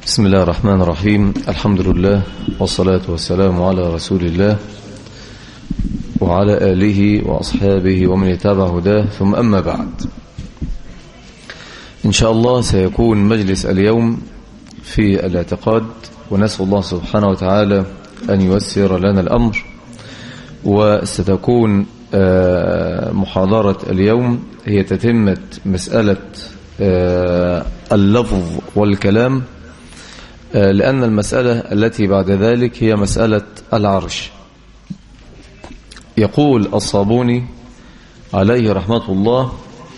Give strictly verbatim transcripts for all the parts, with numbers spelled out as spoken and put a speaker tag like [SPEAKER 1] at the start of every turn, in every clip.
[SPEAKER 1] بسم الله الرحمن الرحيم. الحمد لله والصلاة والسلام على رسول الله وعلى آله وأصحابه ومن يتبع هداه، ثم أما بعد. إن شاء الله سيكون مجلس اليوم في الاعتقاد، ونسأل الله سبحانه وتعالى أن ييسر لنا الأمر. وستكون محاضرة اليوم هي تتمة مسألة اللفظ والكلام، لأن المسألة التي بعد ذلك هي مسألة العرش. يقول الصابوني عليه رحمة الله: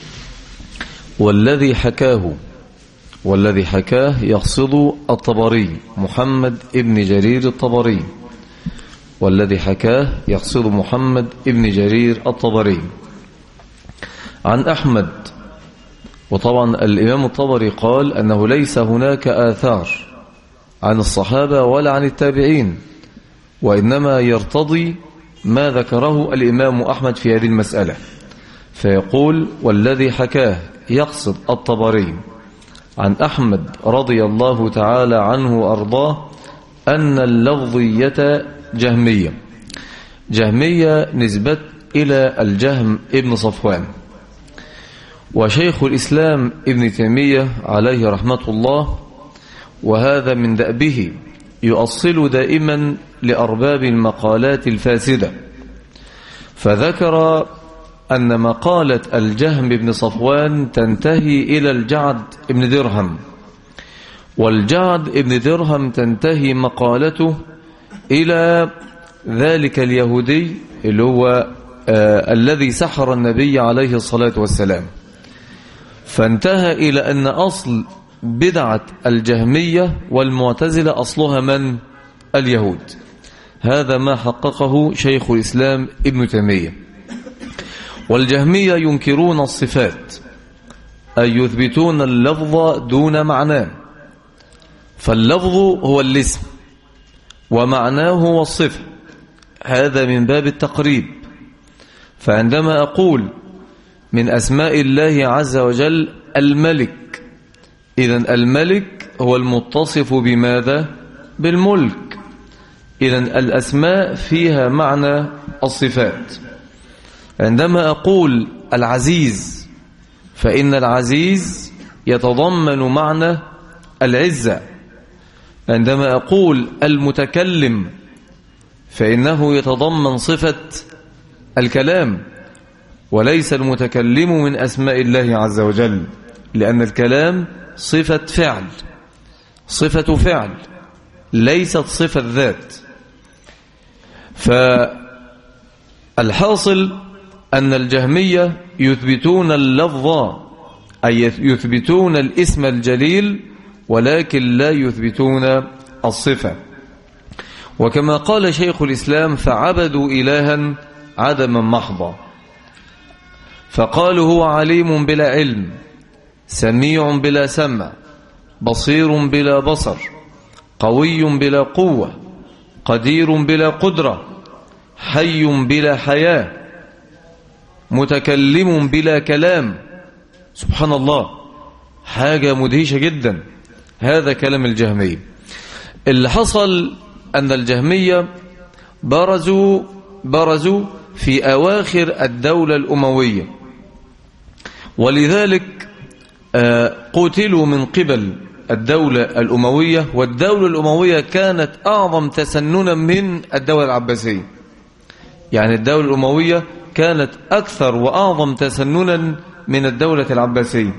[SPEAKER 1] والذي حكاه والذي حكاه يقصد الطبري، محمد ابن جرير الطبري، والذي حكاه يقصد محمد ابن جرير الطبري عن أحمد. وطبعا الإمام الطبري قال أنه ليس هناك آثار عن الصحابة ولا عن التابعين، وإنما يرتضي ما ذكره الإمام أحمد في هذه المسألة، فيقول: والذي حكاه يقصد الطبري عن أحمد رضي الله تعالى عنه وأرضاه أن اللفظية جهمية. جهمية نسبة إلى الجهم ابن صفوان. وشيخ الإسلام ابن تيمية عليه رحمة الله، وهذا من دأبه، يؤصل دائما لأرباب المقالات الفاسدة، فذكر أن مقالة الجهم بن صفوان تنتهي إلى الجعد بن درهم، والجعد بن درهم تنتهي مقالته إلى ذلك اليهودي اللي هو آه الذي سحر النبي عليه الصلاة والسلام، فانتهى إلى أن أصل بدعة الجهمية والمعتزلة أصلها من؟ اليهود. هذا ما حققه شيخ الإسلام ابن تيمية. والجهمية ينكرون الصفات، أي يثبتون اللفظ دون معناه، فاللفظ هو الاسم ومعناه هو الصفة، هذا من باب التقريب. فعندما أقول من أسماء الله عز وجل الملك، إذن الملك هو المتصف بماذا؟ بالملك. إذن الأسماء فيها معنى الصفات. عندما أقول العزيز، فإن العزيز يتضمن معنى العزة. عندما أقول المتكلم، فإنه يتضمن صفة الكلام، وليس المتكلم من أسماء الله عز وجل، لأن الكلام صفة فعل، صفة فعل ليست صفة ذات. فالحاصل أن الجهمية يثبتون اللفظ، أي يثبتون الاسم الجليل، ولكن لا يثبتون الصفة. وكما قال شيخ الإسلام: فعبدوا إلها عدما محضا، فقالوا هو عليم بلا علم، سميع بلا سمع، بصير بلا بصر، قوي بلا قوة، قدير بلا قدرة، حي بلا حياة، متكلم بلا كلام. سبحان الله، حاجة مدهشة جدا. هذا كلام الجهمية. اللي حصل أن الجهمية برزوا برزوا في أواخر الدولة الأموية، ولذلك قتلوا من قبل الدولة الأموية. والدولة الأموية كانت أعظم تسننا من الدولة العباسية، يعني الدولة الأموية كانت أكثر وأعظم تسننا من الدولة العباسية،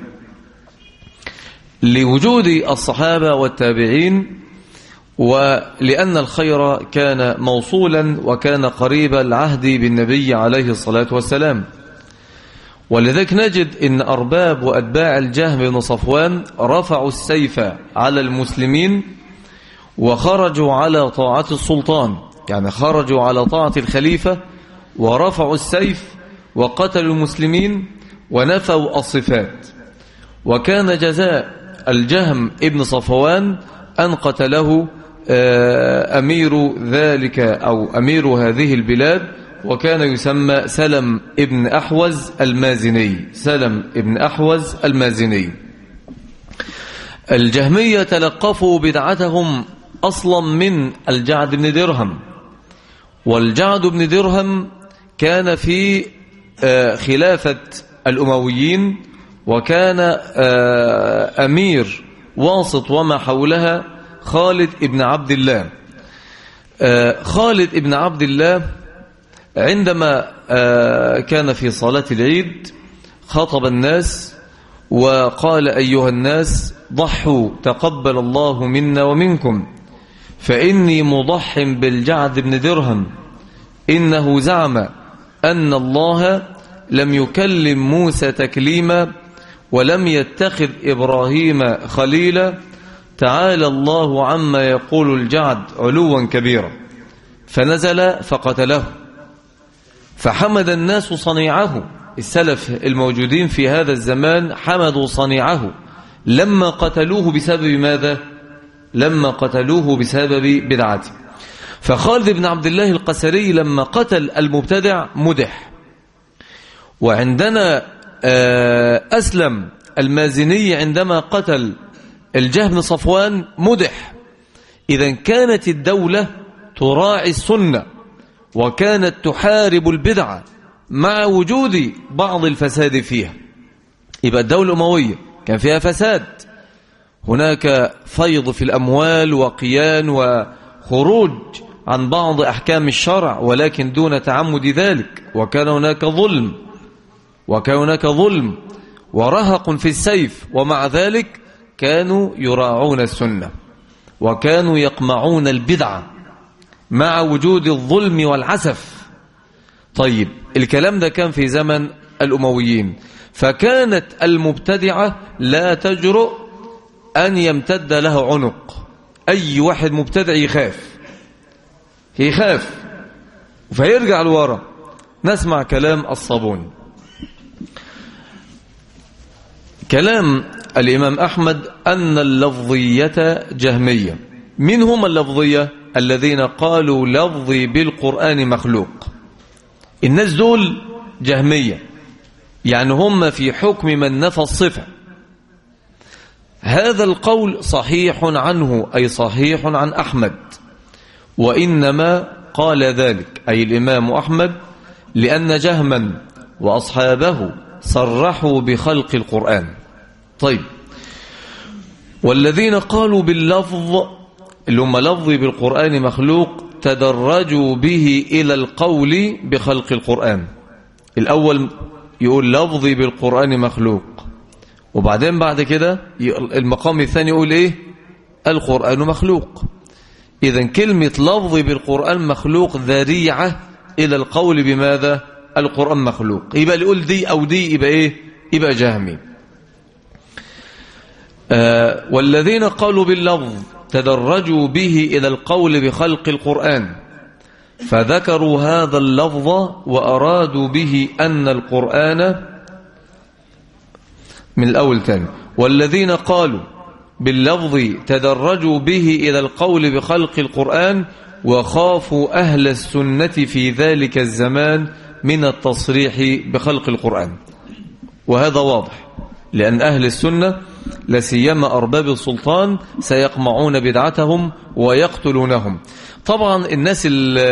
[SPEAKER 1] لوجود الصحابة والتابعين، ولأن الخير كان موصولا وكان قريب العهد بالنبي عليه الصلاة والسلام. ولذلك نجد إن أرباب وأتباع الجهم بن صفوان رفعوا السيف على المسلمين وخرجوا على طاعة السلطان، يعني خرجوا على طاعة الخليفة ورفعوا السيف وقتلوا المسلمين ونفوا الصفات. وكان جزاء الجهم ابن صفوان أن قتله أمير ذلك أو أمير هذه البلاد، وكان يسمى سلم ابن أحوز المازني. سلم ابن أحوز المازني. الجهمية تلقفوا بدعتهم أصلا من الجعد بن درهم، والجعد بن درهم كان في خلافة الأمويين، وكان أمير واسط وما حولها خالد ابن عبد الله. خالد ابن عبد الله عندما كان في صلاة العيد خاطب الناس وقال: أيها الناس ضحوا تقبل الله منا ومنكم، فإني مضح بالجعد بن درهم، إنه زعم أن الله لم يكلم موسى تكليما ولم يتخذ إبراهيم خليلا، تعالى الله عما يقول الجعد علوا كبيرا. فنزل فقتله، فحمد الناس صنيعه. السلف الموجودين في هذا الزمان حمدوا صنيعه لما قتلوه بسبب ماذا؟ لما قتلوه بسبب بدعته. فخالد بن عبد الله القسري لما قتل المبتدع مدح. وعندنا أسلم المازني عندما قتل الجهم بن صفوان مدح. إذا كانت الدولة تراعي السنة وكانت تحارب البدعة مع وجود بعض الفساد فيها. يبقى الدولة الأموية كان فيها فساد، هناك فيض في الأموال وقيان وخروج عن بعض أحكام الشرع ولكن دون تعمد ذلك، وكان هناك ظلم وكان هناك ظلم ورهق في السيف، ومع ذلك كانوا يراعون السنة وكانوا يقمعون البدعة مع وجود الظلم والعسف. طيب الكلام ده كان في زمن الأمويين، فكانت المبتدعة لا تجرؤ أن يمتد له عنق. أي واحد مبتدع يخاف يخاف فيرجع لورا. نسمع كلام الصابوني، كلام الإمام أحمد أن اللفظية جهمية. من هم اللفظية؟ الذين قالوا لفظي بالقرآن مخلوق. الناس دول جهمية، يعني هم في حكم من نفى الصفة. هذا القول صحيح عنه، أي صحيح عن أحمد، وإنما قال ذلك أي الإمام أحمد لأن جهما وأصحابه صرحوا بخلق القرآن. طيب، والذين قالوا باللفظ اللي هم لفظي بالقرآن مخلوق تدرجوا به إلى القول بخلق القرآن. الأول يقول لفظي بالقرآن مخلوق، وبعدين بعد كده المقام الثاني يقول إيه؟ القرآن مخلوق. إذن كلمة لفظي بالقرآن مخلوق ذريعة إلى القول بماذا؟ القرآن مخلوق. يبقى اللي يقول دي أو دي يبقى إيه؟ يبقى جهمي. آه والذين قالوا باللفظ تدرجوا به إلى القول بخلق القرآن، فذكروا هذا اللفظ وأرادوا به أن القرآن من الأول تاني. والذين قالوا باللفظ تدرجوا به إلى القول بخلق القرآن وخافوا أهل السنة في ذلك الزمان من التصريح بخلق القرآن. وهذا واضح، لأن أهل السنة لسيما أرباب السلطان سيقمعون بدعتهم ويقتلونهم. طبعا الناس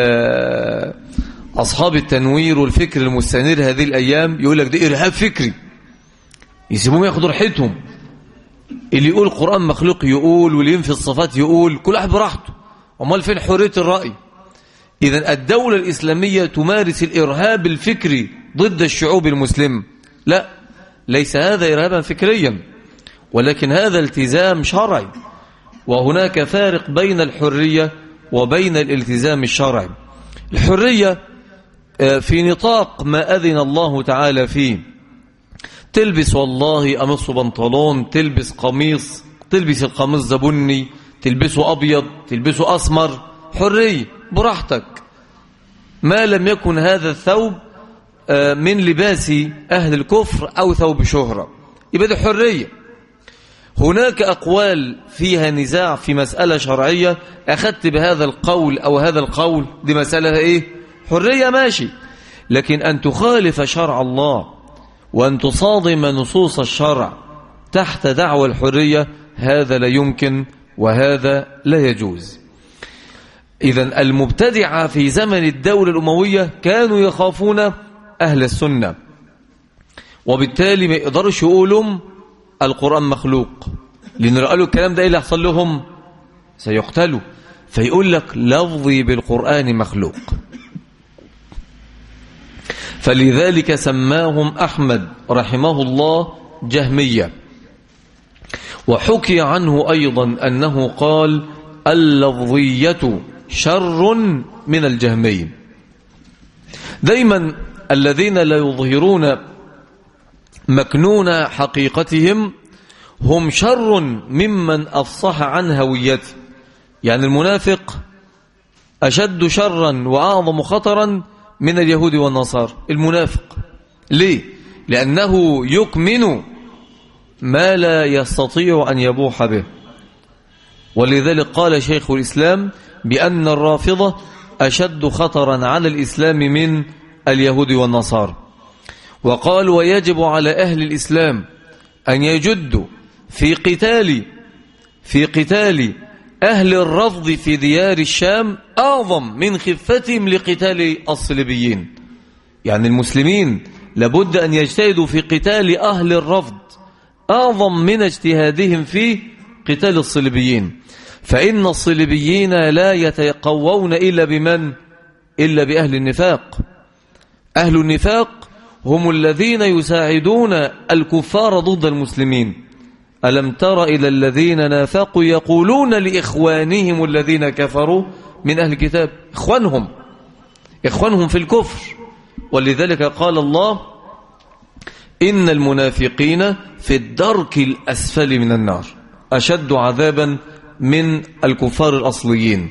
[SPEAKER 1] أصحاب التنوير والفكر المستنير هذه الأيام يقول لك ده إرهاب فكري، يسيبهم ياخدوا راحتهم. اللي يقول القرآن مخلوق يقول، واللي ينفي الصفات يقول، كل واحد براحته. امال فين حرية الرأي؟ إذا الدولة الإسلامية تمارس الإرهاب الفكري ضد الشعوب المسلمة. لا، ليس هذا إرهابا فكريا، ولكن هذا التزام شرعي، وهناك فارق بين الحرية وبين الالتزام الشرعي. الحرية في نطاق ما أذن الله تعالى فيه، تلبس والله قميص بنطلون، تلبس قميص، تلبس القميص ده بني، تلبسه أبيض، تلبسه أسمر، حرية براحتك، ما لم يكن هذا الثوب من لباس أهل الكفر أو ثوب شهرة، يبقى دي حرية. هناك أقوال فيها نزاع في مسألة شرعية، أخذت بهذا القول أو هذا القول، دي مسألة إيه؟ حرية، ماشي. لكن أن تخالف شرع الله وأن تصادم نصوص الشرع تحت دعوى الحرية، هذا لا يمكن وهذا لا يجوز. إذن المبتدعة في زمن الدولة الأموية كانوا يخافون أهل السنة، وبالتالي ما يقدرش يقولوا القرآن مخلوق، لأن قالوا الكلام ده إيه اللي يحصل لهم؟ سيقتلوا. فيقول لك لفظي بالقرآن مخلوق. فلذلك سماهم أحمد رحمه الله جهمية. وحكي عنه أيضا أنه قال اللفظية شر من الجهمية. دايما الذين لا يظهرون مكنون حقيقتهم هم شر ممن أفصح عن هويته. يعني المنافق أشد شرا وأعظم خطرا من اليهود والنصارى. المنافق ليه؟ لأنه يكمن ما لا يستطيع أن يبوح به. ولذلك قال شيخ الإسلام بأن الرافضة أشد خطرا على الإسلام من اليهود والنصارى. وقال ويجب على أهل الإسلام أن يجدوا في قتال في قتال أهل الرفض في ديار الشام أعظم من خفتهم لقتال الصليبيين. يعني المسلمين لابد أن يجتهدوا في قتال أهل الرفض أعظم من اجتهادهم في قتال الصليبيين، فإن الصليبيين لا يتقوون إلا بمن؟ إلا بأهل النفاق. أهل النفاق هم الذين يساعدون الكفار ضد المسلمين. ألم تر إلى الذين نافقوا يقولون لإخوانهم الذين كفروا من أهل الكتاب، إخوانهم إخوانهم في الكفر. ولذلك قال الله إن المنافقين في الدرك الأسفل من النار أشد عذابا من الكفار الأصليين.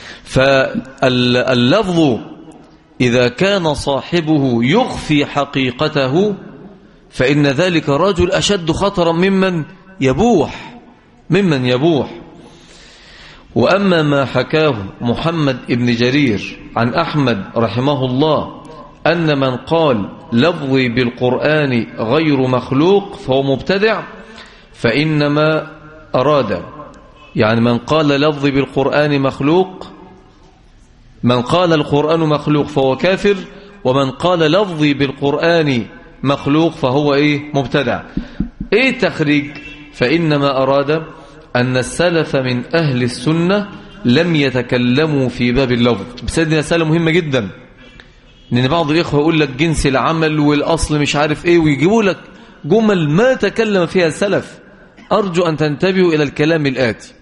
[SPEAKER 1] فاللفظ إذا كان صاحبه يخفي حقيقته فإن ذلك رجل أشد خطرا ممن يبوح ممن يبوح. وأما ما حكاه محمد بن جرير عن أحمد رحمه الله أن من قال لفظي بالقرآن غير مخلوق فهو مبتدع، فإنما أراد يعني من قال لفظي بالقرآن مخلوق، من قال القرآن مخلوق فهو كافر، ومن قال لفظي بالقرآن مخلوق فهو إيه؟ مبتدع. إيه تخريج؟ فإنما أراد أن السلف من أهل السنة لم يتكلموا في باب اللفظ. بسيدنا مسألة مهمة جدا، لأن بعض الإخوة يقول لك جنس العمل والأصل مش عارف إيه، ويجيبوا لك جمل ما تكلم فيها السلف. أرجو أن تنتبهوا إلى الكلام الآتي.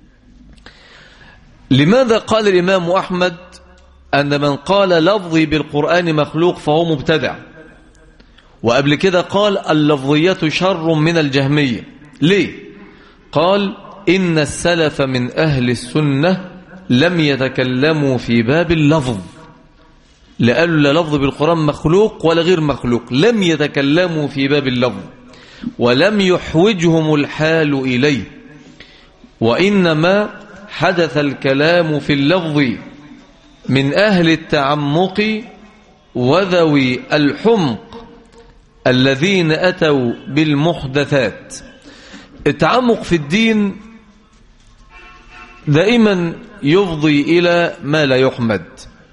[SPEAKER 1] لماذا قال الإمام أحمد أن من قال لفظي بالقرآن مخلوق فهو مبتدع، وقبل كده قال اللفظية شر من الجهمية؟ ليه؟ قال إن السلف من أهل السنة لم يتكلموا في باب اللفظ، لقالوا لا لفظ بالقرآن مخلوق ولا غير مخلوق، لم يتكلموا في باب اللفظ ولم يحوجهم الحال إليه، وإنما حدث الكلام في اللفظ من أهل التعمق وذوي الحمق الذين أتوا بالمحدثات. التعمق في الدين دائما يفضي إلى ما لا يحمد،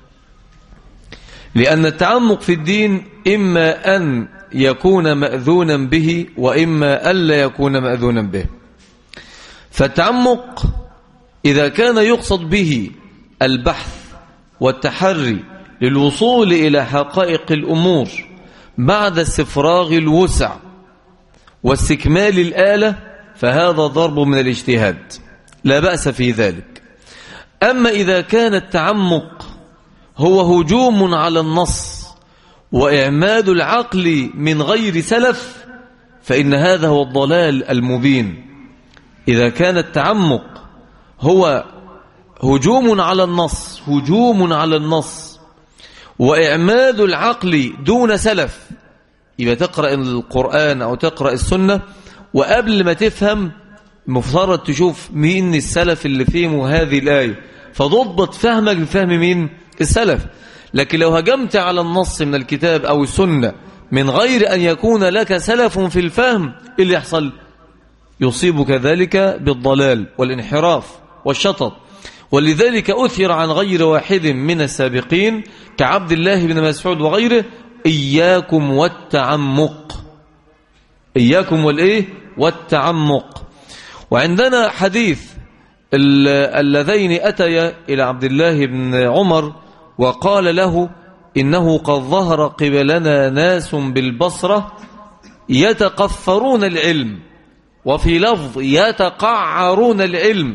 [SPEAKER 1] لأن التعمق في الدين إما أن يكون مأذونا به وإما ألا يكون مأذونا به. فالتعمق إذا كان يقصد به البحث والتحري للوصول إلى حقائق الأمور بعد استفراغ الوسع واستكمال الآلة، فهذا ضرب من الاجتهاد لا بأس في ذلك. أما إذا كان التعمق هو هجوم على النص وإعماد العقل من غير سلف، فإن هذا هو الضلال المبين. إذا كان التعمق هو هجوم على النص هجوم على النص وإعماد العقل دون سلف، يبقى تقرأ القرآن أو تقرأ السنة وقبل ما تفهم مفترض تشوف مين السلف اللي فهموا هذه الآية، فضبط فهمك بفهم مين؟ السلف. لكن لو هجمت على النص من الكتاب أو السنة من غير أن يكون لك سلف في الفهم، إيه اللي يحصل؟ يصيبك ذلك بالضلال والانحراف والشطط. ولذلك أثر عن غير واحد من السابقين كعبد الله بن مسعود وغيره: إياكم والتعمق، إياكم والإيه والتعمق. وعندنا حديث اللذين أتيا إلى عبد الله بن عمر وقال له: إنه قد ظهر قبلنا ناس بالبصرة يتقفرون العلم، وفي لفظ يتقعرون العلم،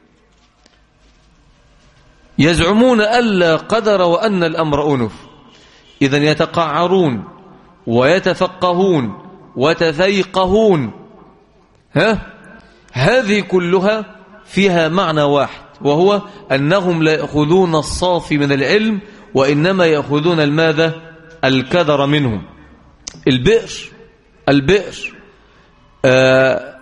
[SPEAKER 1] يزعمون ألا قدر وأن الأمر أنف. إذن يتقعرون ويتفقهون وتفيقهون، ها هذه كلها فيها معنى واحد، وهو أنهم لا يأخذون الصافي من العلم، وإنما يأخذون الماذا؟ الكدر منهم. البئر البئر آه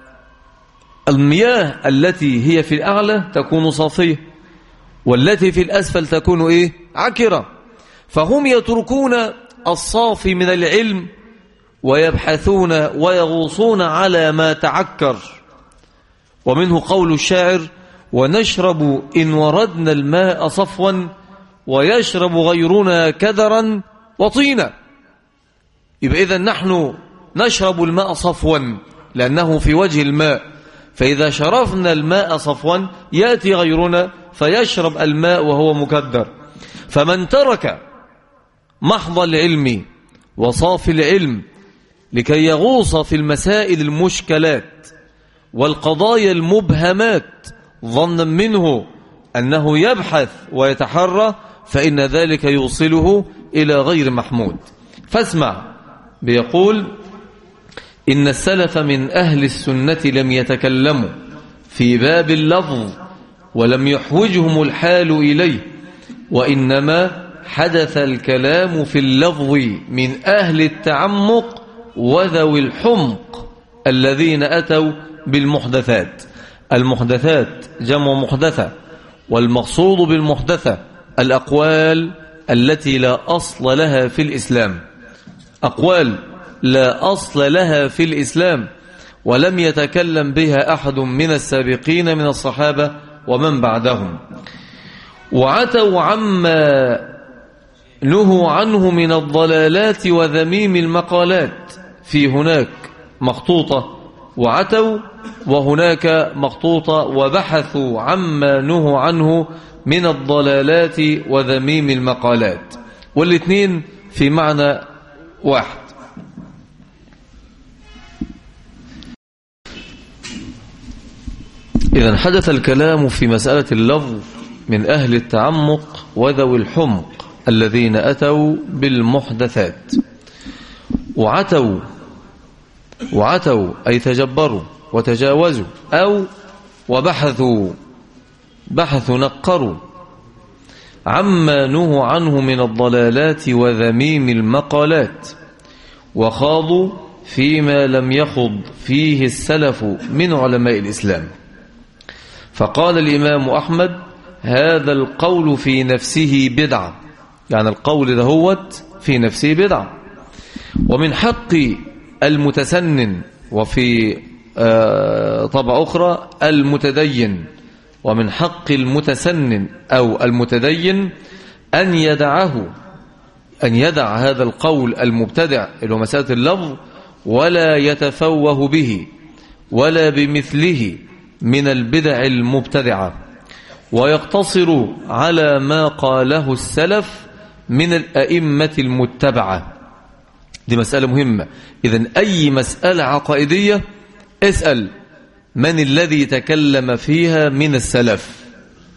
[SPEAKER 1] المياه التي هي في الأعلى تكون صافية، والتي في الأسفل تكون إيه؟ عكرة. فهم يتركون الصافي من العلم ويبحثون ويغوصون على ما تعكر. ومنه قول الشاعر: ونشرب إن وردنا الماء صفوا ويشرب غيرنا كدرا وطينا. يبقى إذن نحن نشرب الماء صفوا لأنه في وجه الماء، فإذا شربنا الماء صفوا يأتي غيرنا فيشرب الماء وهو مكدر. فمن ترك محض العلم وصافي العلم لكي يغوص في المسائل المشكلات والقضايا المبهمات ظنا منه أنه يبحث ويتحرى، فإن ذلك يوصله إلى غير محمود. فاسمع، بيقول: إن السلف من أهل السنة لم يتكلموا في باب اللفظ ولم يحوجهم الحال إليه، وإنما حدث الكلام في اللفظ من أهل التعمق وذوي الحمق الذين أتوا بالمحدثات. المحدثات جمع محدثة، والمقصود بالمحدثة الأقوال التي لا أصل لها في الإسلام، أقوال لا أصل لها في الإسلام ولم يتكلم بها أحد من السابقين من الصحابة ومن بعدهم. وعتوا عما نهوا عنه من الضلالات وذميم المقالات. في هناك مخطوطة وعتوا، وهناك مخطوطة وبحثوا عما نهوا عنه من الضلالات وذميم المقالات، والاثنين في معنى واحد. إذن حدث الكلام في مسألة اللفظ من أهل التعمق وذوي الحمق الذين أتوا بالمحدثات. وعتوا وعتوا أي تجبروا وتجاوزوا، أو وبحثوا بحثوا نقروا عما نهوا عنه من الضلالات وذميم المقالات، وخاضوا فيما لم يخض فيه السلف من علماء الإسلام. فقال الإمام أحمد: هذا القول في نفسه بدعة، يعني القول دهوت في نفسه بدعة. ومن حق المتسنن، وفي طبع أخرى المتدين، ومن حق المتسنن أو المتدين أن يدعه أن يدع هذا القول المبتدع اللي هو مسألة اللفظ، ولا يتفوه به ولا بمثله من البدع المبتدعة، ويقتصر على ما قاله السلف من الأئمة المتبعة. دي مسألة مهمة. إذن أي مسألة عقائدية اسأل من الذي تكلم فيها من السلف،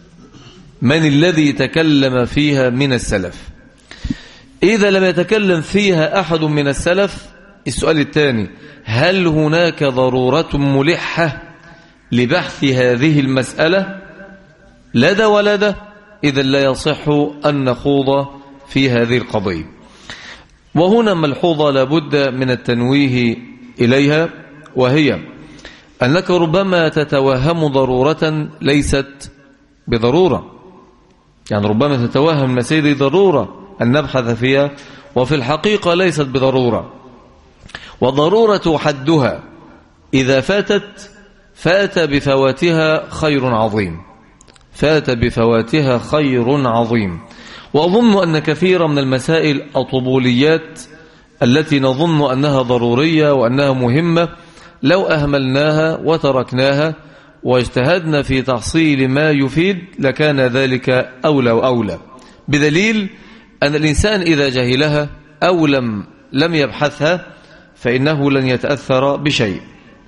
[SPEAKER 1] من الذي تكلم فيها من السلف. إذا لم يتكلم فيها أحد من السلف، السؤال الثاني: هل هناك ضرورة ملحة لبحث هذه المسألة؟ لدى ولدى، إذا لا يصح أن نخوض في هذه القضية. وهنا ملحوظة لابد من التنويه إليها، وهي أنك ربما تتوهم ضرورة ليست بضرورة. يعني ربما تتوهم مسيري ضرورة أن نبحث فيها، وفي الحقيقة ليست بضرورة. وضرورة حدها إذا فاتت فات بفواتها خير عظيم، فات بفواتها خير عظيم. وأظن أن كثيرا من المسائل الطبوليات التي نظن أنها ضرورية وأنها مهمة لو أهملناها وتركناها واجتهدنا في تحصيل ما يفيد لكان ذلك أولى وأولى، بدليل أن الإنسان إذا جهلها أو لم لم يبحثها فإنه لن يتأثر بشيء.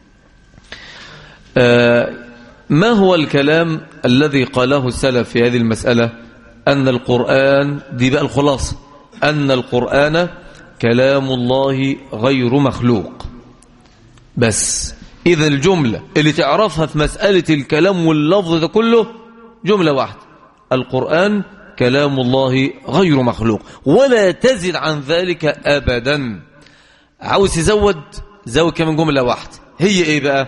[SPEAKER 1] آه ما هو الكلام الذي قاله السلف في هذه المسألة؟ أن القرآن، دي بقى الخلاصة، أن القرآن كلام الله غير مخلوق. بس إذا الجملة اللي تعرفها في مسألة الكلام واللفظ ده كله جملة واحدة: القرآن كلام الله غير مخلوق، ولا تزد عن ذلك أبدا. عاوز تزود زود كمان جملة واحدة، هي إيه بقى؟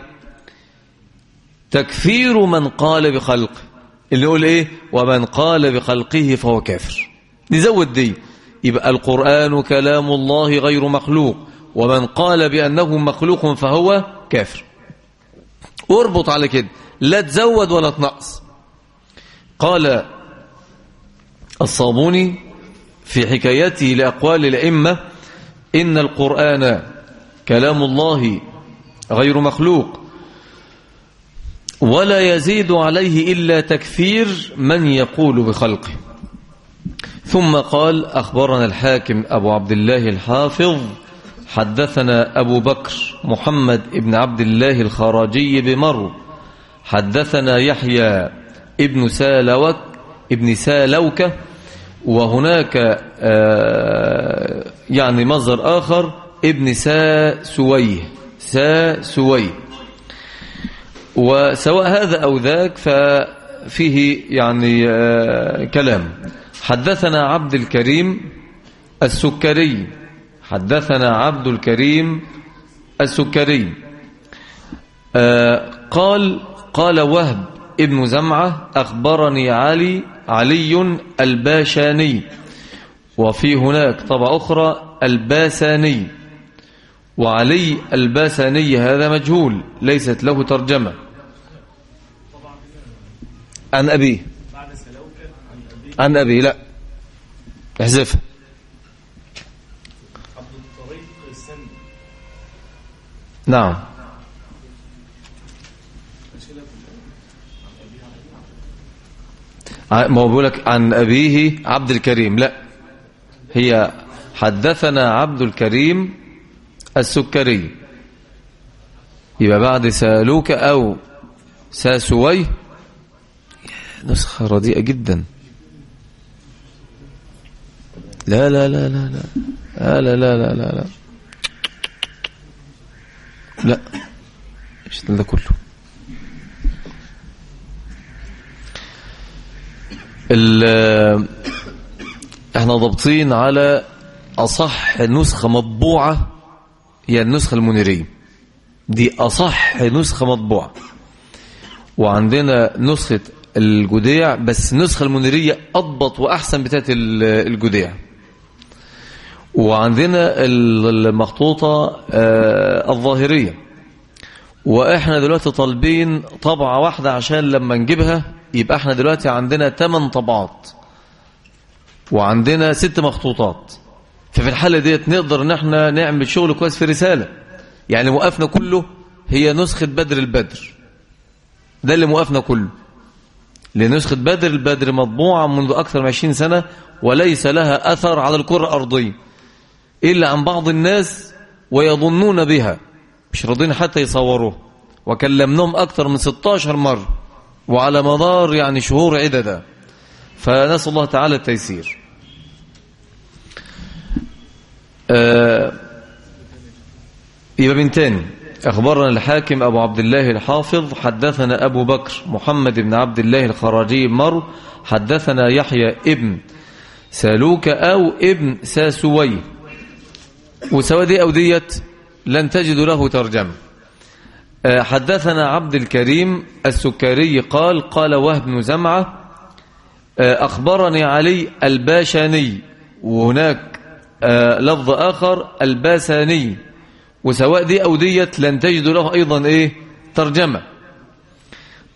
[SPEAKER 1] تكفير من قال بخلقه، اللي يقول إيه؟ ومن قال بخلقه فهو كافر. نزود دي، يبقى القرآن كلام الله غير مخلوق، ومن قال بأنه مخلوق فهو كافر. واربط على كده، لا تزود ولا تنقص. قال الصابوني في حكايته لأقوال الأئمة: إن القرآن كلام الله غير مخلوق، ولا يزيد عليه إلا تكفير من يقول بخلقه. ثم قال: أخبرنا الحاكم أبو عبد الله الحافظ حدثنا أبو بكر محمد ابن عبد الله الخراجي بمرو حدثنا يحيى ابن سالوك ابن سالوك، وهناك يعني مصدر آخر ابن ساسويه ساسويه، وسواء هذا أو ذاك ففيه يعني كلام. حدثنا عبد الكريم السكري حدثنا عبد الكريم السكري قال قال وهب ابن زمعة أخبرني علي علي الباشاني، وفي هناك طبعة أخرى الباساني، وعلي الباساني هذا مجهول ليست له ترجمة. عن أبيه عن أبيه لا احذفها. نعم ما هو بيقول لك عن أبيه عبد الكريم، لا هي حدثنا عبد الكريم السكري، يبقى بعد سالوك أو ساسوي. نسخة رديئة جدا. لا لا لا لا لا لا لا لا لا لا لا ايش ده كله؟ احنا ضابطين على اصح نسخة مطبوعة هي النسخة المنيرية، دي اصح نسخة مطبوعة، وعندنا نسخة الجديع، بس النسخة المنيرية اضبط واحسن بتاعت الجديع، وعندنا المخطوطة الظاهرية. واحنا دلوقتي طالبين طبعة واحدة عشان لما نجيبها يبقى احنا دلوقتي عندنا ثمان طبعات وعندنا ست مخطوطات. ففي الحالة ديت نقدر ان احنا نعمل شغل كويس في رسالة. يعني موقفنا كله هي نسخة بدر البدر، ده اللي موقفنا كله، لنسخة بدر البدر مطبوعة منذ أكثر من عشرين سنة وليس لها أثر على الكرة الأرضية إلا عن بعض الناس ويظنون بها، مش راضين حتى يصوروه، وكلمناهم أكثر من ستة عشر مرة وعلى مدار يعني شهور عددا، فنسأل الله تعالى التيسير. آه يبقى من تاني: أخبرنا الحاكم أبو عبد الله الحافظ حدثنا أبو بكر محمد بن عبد الله الخراجي مر حدثنا يحيى ابن سالوك أو ابن ساسوي، وسواء دي أو ديت لن تجد له ترجمة. حدثنا عبد الكريم السكري قال قال وهب بن زمعة أخبرني علي الباشاني، وهناك لفظ آخر الباساني، وسواء دي أو ديت لن تجد له أيضا إيه ترجمة.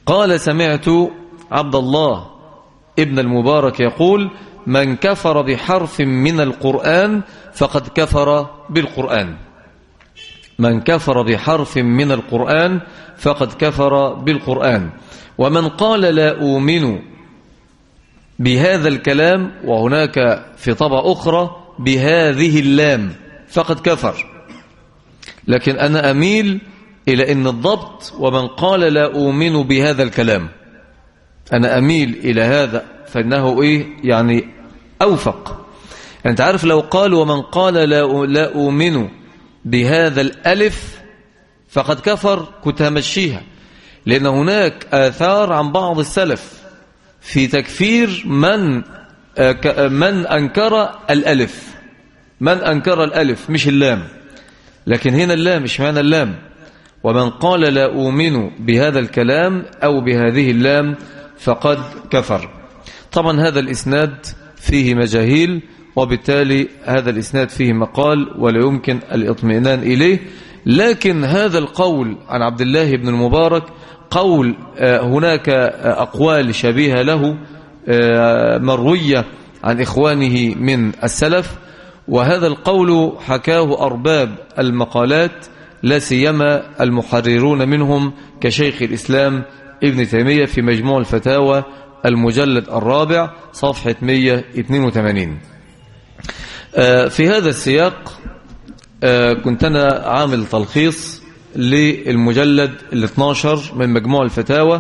[SPEAKER 1] قال سمعت عبد الله ابن المبارك يقول من كفر بحرف من القرآن فقد كفر بالقرآن. من كفر بحرف من القرآن فقد كفر بالقرآن. ومن قال لا أؤمن بهذا الكلام، وهناك في طبعة أخرى بهذه اللام، فقد كفر. لكن أنا أميل إلى أن الضبط ومن قال لا أؤمن بهذا الكلام، أنا أميل إلى هذا، فإنه إيه يعني أوفق. أنت عارف لو قال ومن قال لا, لا أؤمن بهذا الألف فقد كفر كنت همشيها، لأن هناك آثار عن بعض السلف في تكفير من من أنكر الألف، من أنكر الألف مش اللام، لكن هنا اللام، مش معنى اللام. ومن قال لا أؤمن بهذا الكلام أو بهذه اللام فقد كفر. طبعا هذا الإسناد فيه مجاهيل، وبالتالي هذا الإسناد فيه مقال ولا يمكن الاطمئنان إليه. لكن هذا القول عن عبد الله بن المبارك قول هناك أقوال شبيهة له مروية عن إخوانه من السلف، وهذا القول حكاه أرباب المقالات لا سيما المحررون منهم كشيخ الإسلام ابن تيمية في مجموع الفتاوى المجلد الرابع صفحة مئة واثنين وثمانين. في هذا السياق كنت أنا عامل تلخيص للمجلد الاثنى عشر من مجموع الفتاوى،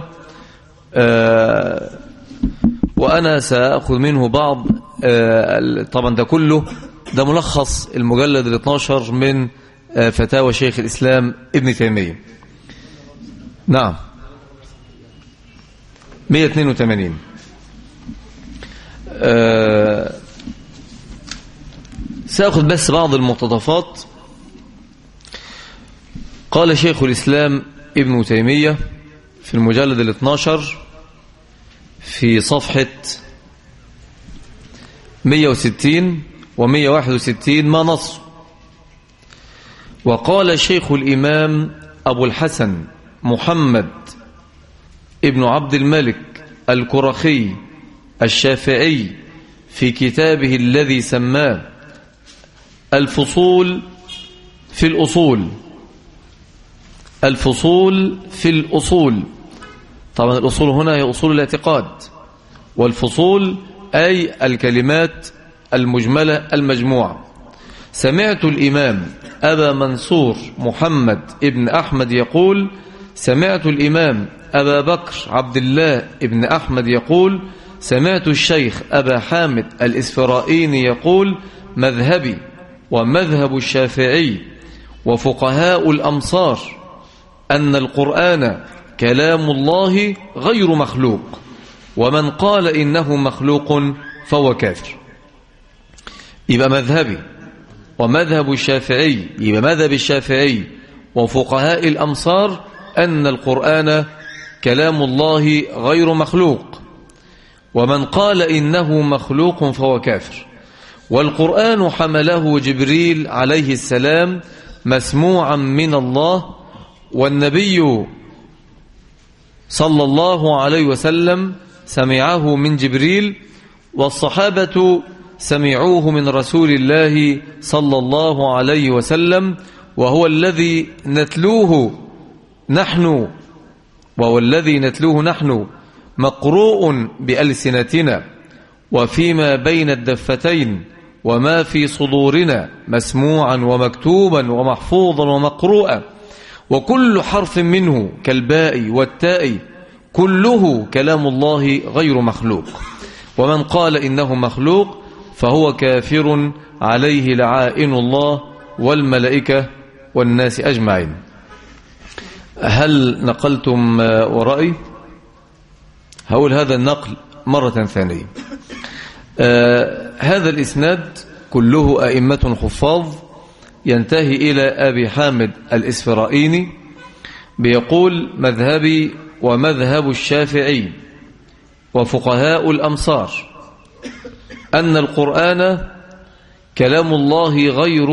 [SPEAKER 1] وأنا سأخذ منه بعض. طبعا ده كله ده ملخص المجلد الاثنى عشر من فتاوى شيخ الإسلام ابن تيمية. نعم مئة واثنين وثمانين. أه سأخذ بس بعض المقتطفات. قال شيخ الإسلام ابن تيمية في المجلد الاثنى عشر في صفحة مئة وستين ومئة وواحد وستين ما نص: وقال شيخ الإمام أبو الحسن محمد ابن عبد الملك الكرخي الشافعي في كتابه الذي سماه الفصول في الأصول، الفصول في الأصول. طبعا الأصول هنا هي أصول الاعتقاد، والفصول أي الكلمات المجملة المجموعة. سمعت الإمام أبا منصور محمد ابن أحمد يقول: سمعت الإمام أبا بكر عبد الله ابن أحمد يقول: سمعت الشيخ أبا حامد الإسفرائيني يقول: مذهبي ومذهب الشافعي وفقهاء الأمصار أن القرآن كلام الله غير مخلوق، ومن قال إنه مخلوق فهو كافر. يبقى مذهبي ومذهب الشافعي، يبقى مذهب الشافعي وفقهاء الأمصار أن القرآن كلام الله غير مخلوق، ومن قال إنه مخلوق فهو كافر. والقرآن حمله جبريل عليه السلام مسموعا من الله، والنبي صلى الله عليه وسلم سمعه من جبريل، والصحابة سمعوه من رسول الله صلى الله عليه وسلم، وهو الذي نتلوه نحن وهو الذي نتلوه نحن مقروء بألسنتنا، وفيما بين الدفتين وما في صدورنا مسموعا ومكتوبا ومحفوظا ومقروءا، وكل حرف منه كالباء والتاء كله كلام الله غير مخلوق، ومن قال إنه مخلوق فهو كافر عليه لعائن الله والملائكة والناس أجمعين. هل نقلتم ورائي؟ هقول هذا النقل مرة ثانية. آه هذا الإسناد كله أئمة حفاظ، ينتهي إلى أبي حامد الإسفرائيني بيقول: مذهبي ومذهب الشافعي وفقهاء الأمصار أن القرآن كلام الله غير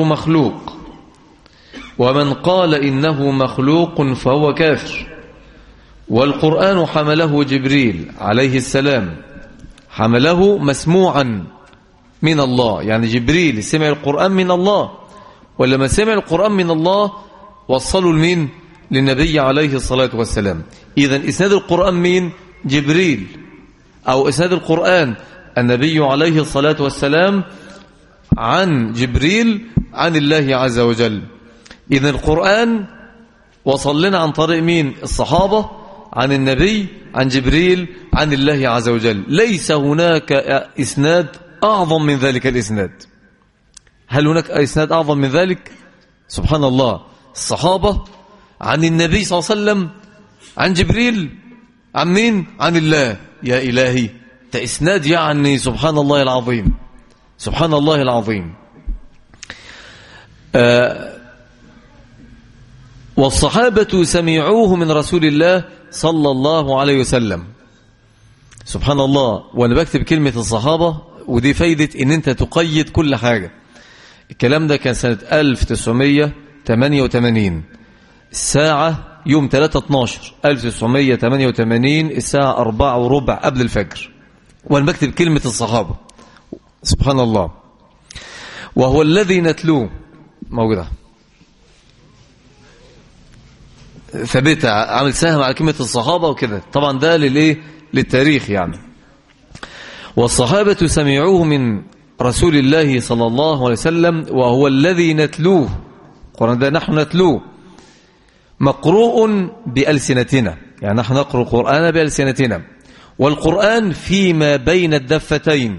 [SPEAKER 1] والقرآن حمله جبريل عليه السلام، حمله مسموعا من الله، يعني جبريل سمع القرآن من الله، ولما سمع القرآن من الله وصلوا لمين؟ للنبي عليه الصلاة والسلام. إذن إسناد القرآن مين؟ جبريل، أو إسناد القرآن النبي عليه الصلاة والسلام عن جبريل عن الله عز وجل. إذن القرآن وصل لنا عن طريق مين؟ الصحابة، عن النبي، عن جبريل، عن الله عز وجل. ليس هناك إسناد أعظم من ذلك الإسناد. هل هناك إسناد أعظم من ذلك؟ سبحان الله. الصحابة عن النبي صلى الله عليه وسلم عن جبريل عن مين؟ عن الله. يا إلهي، ده إسناد يعني سبحان الله العظيم، سبحان الله العظيم. آه والصحابة سمعوه من رسول الله صلى الله عليه وسلم. سبحان الله. وأنا بكتب كلمة الصحابة، ودي فايدة إن أنت تقيد كل حاجة. الكلام ده كان سنة ألف وتسعمائة وثمانية وثمانين، الساعة يوم ثلاثة اثناشر ألف وتسعمائة وثمانية وثمانين، الساعة أربعة وربع قبل الفجر، وأنا بكتب كلمة الصحابة. سبحان الله. وهو الذي نتلوه موجودة ثابتة، عامل سهم على كلمة الصحابة وكده، طبعا ده للإيه؟ للتاريخ يعني. والصحابة سمعوه من رسول الله صلى الله عليه وسلم وهو الذي نتلوه، القرآن ده نحن نتلوه مقروء بألسنتنا، يعني نحن نقرأ القرآن بألسنتنا. والقرآن فيما بين الدفتين،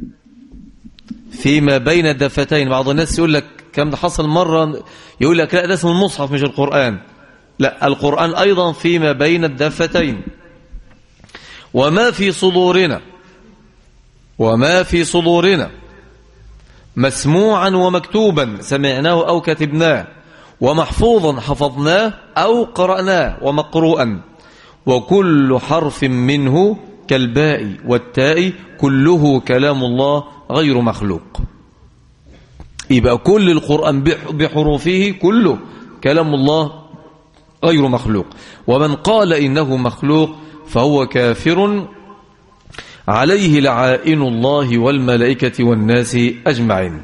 [SPEAKER 1] فيما بين الدفتين. بعض الناس يقول لك كم ده حصل مرة، يقول لك لا ده اسم المصحف مش القرآن. لا، القرآن أيضا فيما بين الدفتين. وما في صدورنا، وما في صدورنا مسموعا ومكتوبا سمعناه أو كتبناه، ومحفوظا حفظناه أو قرأناه، ومقروءا، وكل حرف منه كالباء والتاء كله كلام الله غير مخلوق. يبقى كل القرآن بحروفه كله كلام الله غير مخلوق. ومن قال إنه مخلوق فهو كافر عليه لعائن الله والملائكة والناس أجمعين.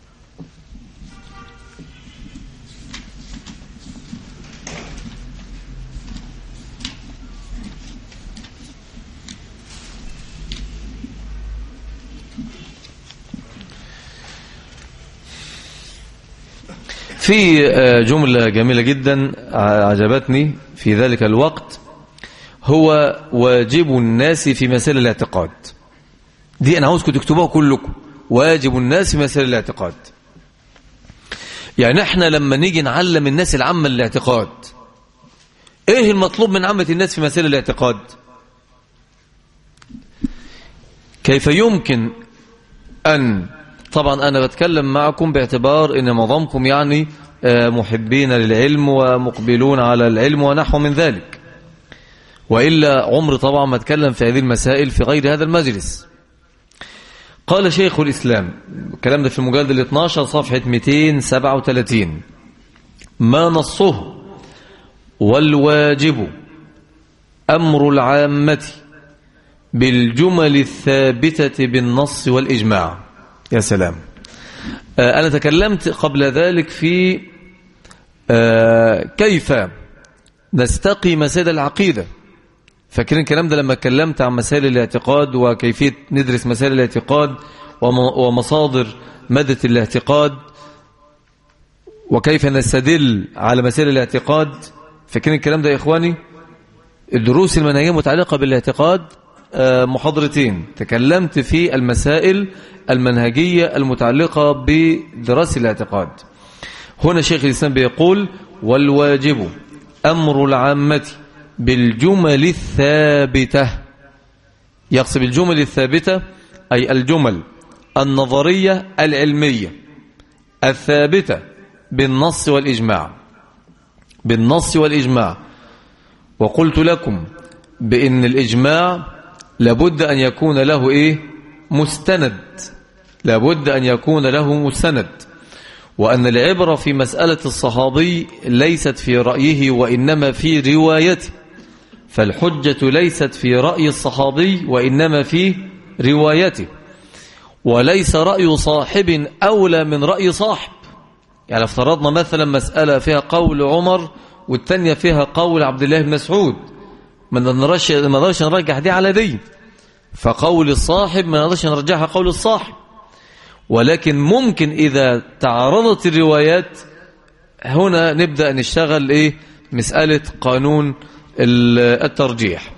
[SPEAKER 1] في جملة جميلة جدا عجبتني في ذلك الوقت، هو واجب الناس في مسائل الاعتقاد. دي أنا عاوزكم تكتبوها كلكم، واجب الناس في مسائل الاعتقاد. يعني احنا لما نيجي نعلم الناس العامة الاعتقاد، ايه المطلوب من عامة الناس في مسائل الاعتقاد؟ كيف يمكن أن، طبعا أنا بتكلم معكم باعتبار أن معظمكم يعني محبين للعلم ومقبلون على العلم ونحو من ذلك، وإلا عمر طبعا ما اتكلم في هذه المسائل في غير هذا المجلس. قال شيخ الإسلام، الكلام ده في المجلد الاثني عشر صفحة مئتين وسبعة وثلاثين: ما نصه والواجب أمر العامة بالجمل الثابتة بالنص والإجماع. يا سلام. آه أنا تكلمت قبل ذلك في آه كيف نستقي مسائل العقيدة. فاكرين الكلام ده لما اتكلمت عن مسائل الاعتقاد وكيفية ندرس مسائل الاعتقاد ومصادر مادة الاعتقاد وكيف نستدل على مسائل الاعتقاد. فاكرين الكلام ده يا إخواني؟ الدروس المنهجية متعلقة بالاعتقاد محاضرتين تكلمت في المسائل المنهجية المتعلقة بدراسة الاعتقاد. هنا شيخ الإسلام بيقول: والواجب أمر العامة بالجمل الثابتة. يقصد بالجمل الثابتة أي الجمل النظرية العلمية الثابتة بالنص والإجماع، بالنص والإجماع. وقلت لكم بأن الإجماع لابد أن يكون له إيه؟ مستند، لابد أن يكون له مستند. وأن العبرة في مسألة الصحابي ليست في رأيه وإنما في روايته، فالحجة ليست في رأي الصحابي وإنما في روايته، وليس رأي صاحب أولى من رأي صاحب. يعني افترضنا مثلا مسألة فيها قول عمر والتانية فيها قول عبد الله بن مسعود، ما نقدرش نرجح دي على دي، فقول الصاحب ما نقدرش نرجحها قول الصاحب. ولكن ممكن إذا تعارضت الروايات هنا نبدأ نشتغل إيه مسألة قانون الترجيح.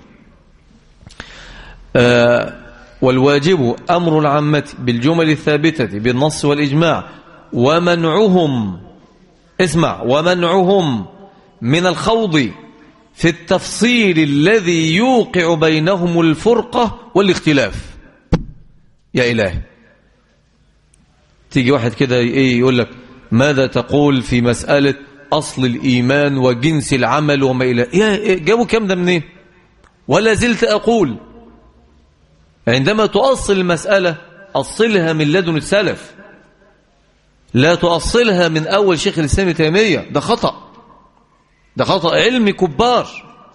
[SPEAKER 1] آه والواجب أمر العامة بالجمل الثابتة بالنص والإجماع، ومنعهم اسمع ومنعهم من الخوض في التفصيل الذي يوقع بينهم الفرقة والاختلاف. يا إلهي، تيجي واحد كده ايه يقول لك ماذا تقول في مسألة أصل الإيمان وجنس العمل وما إلى، يا جابوا كم ده منين؟ ولا زلت أقول عندما تؤصل المسألة أصلها من لدن السلف، لا تؤصلها من أول شيخ الإسلام ابن تيمية. ده خطأ، ده خطأ علمي كبار.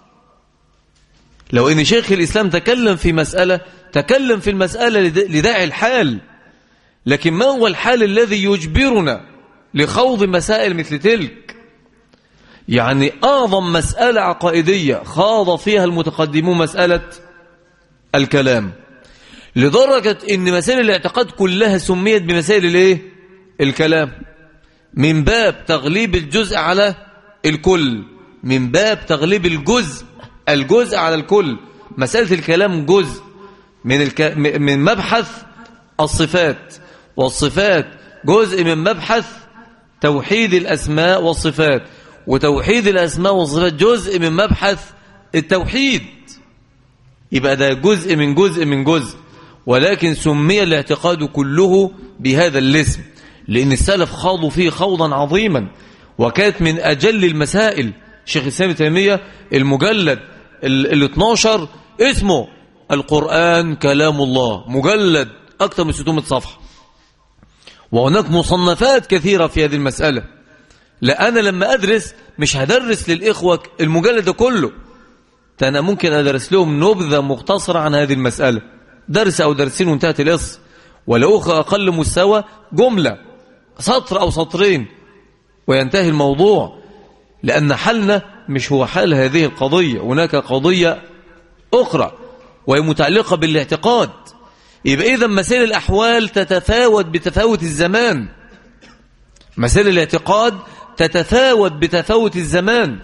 [SPEAKER 1] لو إن شيخ الإسلام تكلم في مسألة تكلم في المسألة لداعي الحال، لكن ما هو الحال الذي يجبرنا لخوض مسائل مثل تلك؟ يعني أعظم مسألة عقائدية خاض فيها المتقدمون مسألة الكلام، لدرجة إن مسائل الاعتقاد كلها سميت بمسائل الايه؟ الكلام، من باب تغليب الجزء على الكل، من باب تغليب الجزء الجزء على الكل. مسألة الكلام جزء من الك... من مبحث الصفات، والصفات جزء من مبحث توحيد الأسماء والصفات، وتوحيد الأسماء والصفات جزء من مبحث التوحيد. يبقى ده جزء من جزء من جزء، ولكن سمي الاعتقاد كله بهذا الاسم لأن السلف خاضوا فيه خوضا عظيما، وكانت من أجل المسائل. شيخ الإسلام ابن تيمية المجلد ال اثناشر اسمه القرآن كلام الله، مجلد أكثر من ستمائة صفحة، وهناك مصنفات كثيرة في هذه المسألة. لا أنا لما أدرس مش هدرس للإخوة المجلد ده كله، أنا ممكن أدرس لهم نبذة مختصرة عن هذه المسألة، درس أو درسين وانتهت القصة، ولو أقل مستوى جملة سطر أو سطرين وينتهي الموضوع. لأن حلنا مش هو حال هذه القضية، هناك قضية أخرى وهي متعلقة بالاعتقاد. يبقى إذا مسائل الأحوال تتفاوت بتفاوت الزمان، مسائل الاعتقاد تتفاوت بتفاوت الزمان.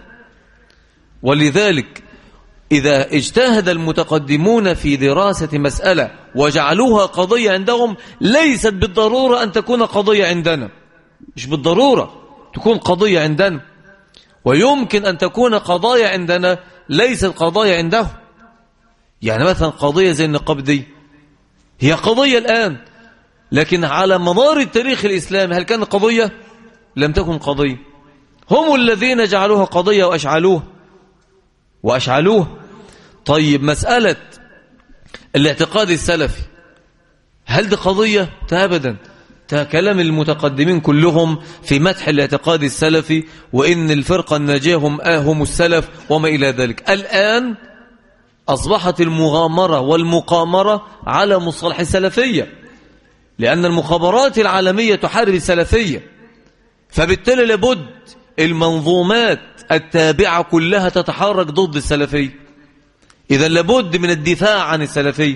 [SPEAKER 1] ولذلك إذا اجتهد المتقدمون في دراسة مسألة وجعلوها قضية عندهم، ليست بالضرورة أن تكون قضية عندنا، مش بالضرورة تكون قضية عندنا، ويمكن أن تكون قضايا عندنا ليست قضايا عندهم. يعني مثلا قضية زي النقاب دي هي قضية الآن، لكن على مدار التاريخ الإسلامي هل كانت قضية؟ لم تكن قضية. هم الذين جعلوها قضية وأشعلوها وأشعلوها. طيب مسألة الاعتقاد السلفي هل دي قضية؟ أبدا. كلام المتقدمين كلهم في مدح الاعتقاد السلفي، وإن الفرقة الناجية هم هم السلف وما إلى ذلك. الآن أصبحت المغامرة والمقامرة على مصطلح السلفية، لأن المخابرات العالمية تحارب السلفية، فبالتالي لابد المنظومات التابعة كلها تتحرك ضد السلفية. إذا لابد من الدفاع عن السلفية.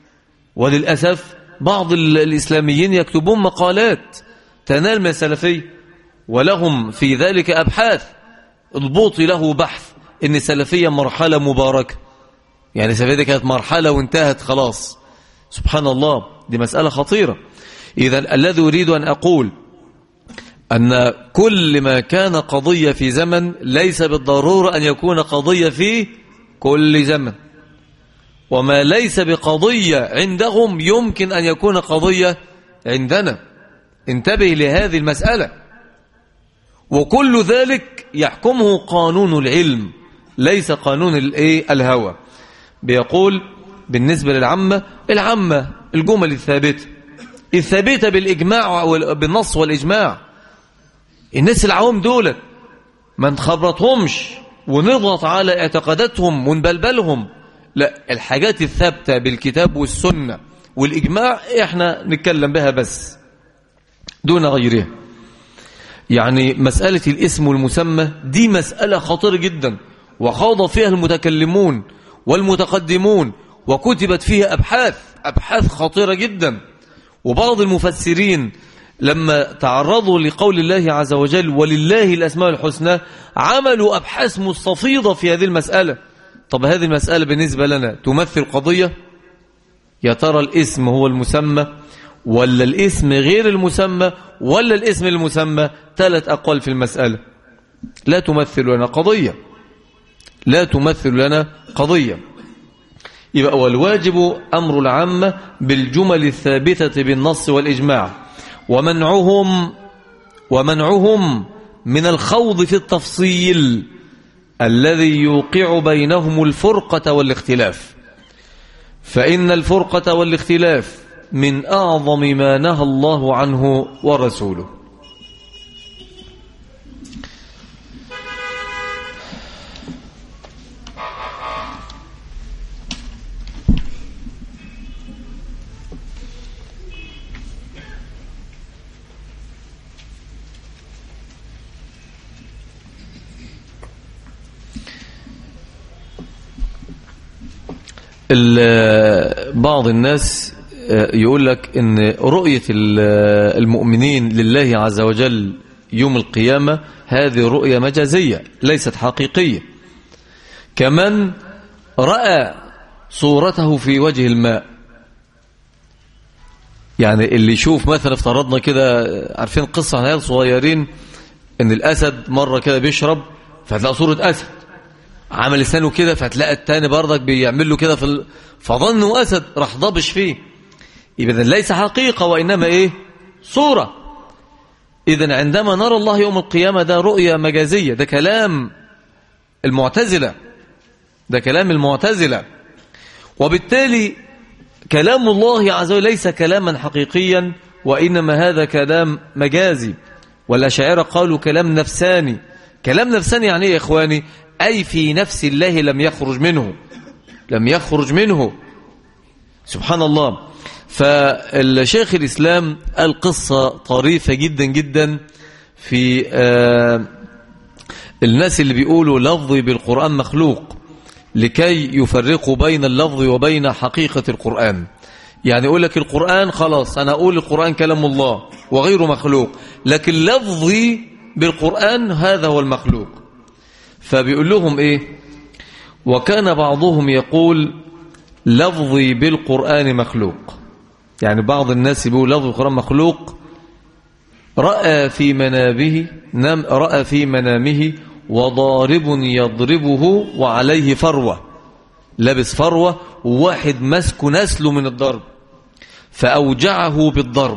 [SPEAKER 1] وللأسف بعض الإسلاميين يكتبون مقالات تنال من السلفية، ولهم في ذلك أبحاث. البوطي له بحث إن السلفية مرحلة مباركة، يعني السلفية دي كانت مرحلة وانتهت خلاص. سبحان الله، دي مسألة خطيرة. إذا الذي أريد أن أقول أن كل ما كان قضية في زمن ليس بالضرورة أن يكون قضية في كل زمن، وما ليس بقضية عندهم يمكن أن يكون قضية عندنا. انتبه لهذه المسألة. وكل ذلك يحكمه قانون العلم ليس قانون الهوى. بيقول بالنسبة للعامة، العامة الجمل الثابتة الثابتة بالإجماع بالنص والإجماع. الناس العوام دولت ما نخبرتهمش ونضغط على اعتقاداتهم ونبلبلهم. لا، الحاجات الثابتة بالكتاب والسنة والإجماع احنا نتكلم بها بس دون غيرها. يعني مسألة الاسم والمسمى دي مسألة خطيرة جدا، وخاض فيها المتكلمون والمتقدمون، وكتبت فيها أبحاث أبحاث خطيرة جدا. وبعض المفسرين لما تعرضوا لقول الله عز وجل ولله الأسماء الحسنى عملوا أبحاث مستفيضة في هذه المسألة. طب هذه المسألة بالنسبة لنا تمثل قضية؟ يا ترى الاسم هو المسمى ولا الاسم غير المسمى ولا الاسم المسمى؟ ثلاث أقوال في المسألة. لا تمثل لنا قضية، لا تمثل لنا قضية. يبقى والواجب أمر العامة بالجمل الثابتة بالنص والإجماع، ومنعهم ومنعهم من الخوض في التفصيل الذي يوقع بينهم الفرقة والاختلاف، فإن الفرقة والاختلاف من أعظم ما نهى الله عنه ورسوله. بعض الناس يقول لك ان رؤية المؤمنين لله عز وجل يوم القيامة هذه رؤية مجازية ليست حقيقية. كمن رأى صورته في وجه الماء، يعني اللي يشوف مثلا افترضنا كده، عارفين قصة عن عيال صغيرين ان الاسد مرة كده بيشرب فتلاقي صورة اسد، عمل لسانه كده فتلاقي التاني برضك بيعمل له كده في ال... فظنه اسد راح ضبش فيه. اذا ليس حقيقة وانما ايه؟ صورة. اذا عندما نرى الله يوم القيامة ده رؤية مجازية، ده كلام المعتزلة، ده كلام المعتزلة. وبالتالي كلام الله عز وجل ليس كلاما حقيقيا وإنما هذا كلام مجازي. والأشاعرة قالوا كلام نفساني. كلام نفساني يعني ايه يا إخواني؟ أي في نفس الله لم يخرج منه، لم يخرج منه. سبحان الله. فالشيخ الإسلام قال قصة طريفة جدا جدا في آه الناس اللي بيقولوا لفظي بالقرآن مخلوق، لكي يفرقوا بين اللفظ وبين حقيقة القرآن. يعني يقول لك القرآن خلاص أنا أقول القرآن كلام الله وغيره مخلوق، لكن لفظي بالقرآن هذا هو المخلوق. فبيقول لهم إيه؟ وكان بعضهم يقول لفظي بالقرآن مخلوق، يعني بعض الناس يقول لفظ القرآن مخلوق. رأى في منامه نم رأى في منامه وضارب يضربه وعليه فروة، لابس فروة وواحد مسك نسله من الضرب فأوجعه بالضرب،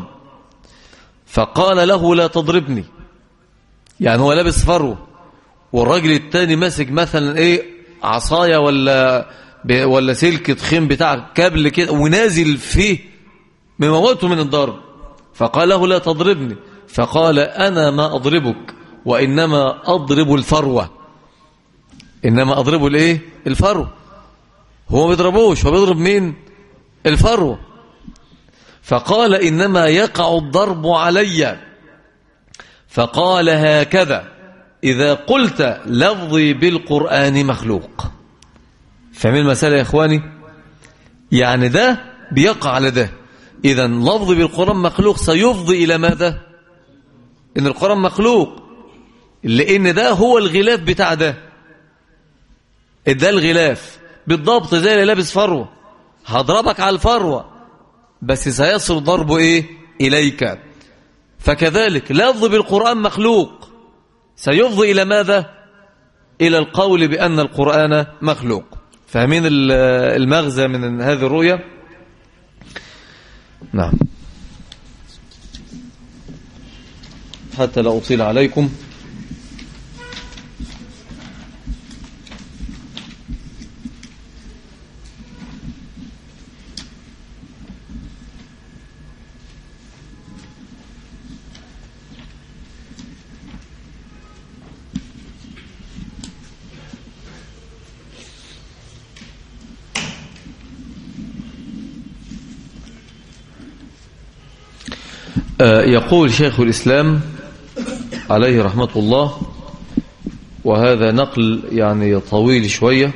[SPEAKER 1] فقال له لا تضربني. يعني هو لابس فروة والراجل التاني ماسك مثلا ايه عصاية ولا ولا سلك تخين بتاع كابل كده ونازل فيه مموته من الضرب، فقال له لا تضربني، فقال أنا ما أضربك وإنما أضرب الفروة، إنما أضرب الإيه؟ الفروة. هو ما بيضربوش، هو بيضرب مين؟ الفروة. فقال إنما يقع الضرب علي، فقال هكذا إذا قلت لفظي بالقرآن مخلوق. فاهمين المسألة يا إخواني؟ يعني ده بيقع على ده. إذا لفظي بالقرآن مخلوق سيفضي إلى ماذا؟ إن القرآن مخلوق، لأن ده هو الغلاف بتاع ده، ده الغلاف بالضبط زي اللي لابس فروة، هضربك على الفروة بس سيصل ضربه إيه؟ إليك. فكذلك لفظ بالقرآن مخلوق سيفضي إلى ماذا؟ إلى القول بأن القرآن مخلوق. فاهمين المغزى من هذه الرؤية؟ نعم. حتى لا أطيل عليكم، يقول شيخ الإسلام عليه رحمة الله، وهذا نقل يعني طويل شوية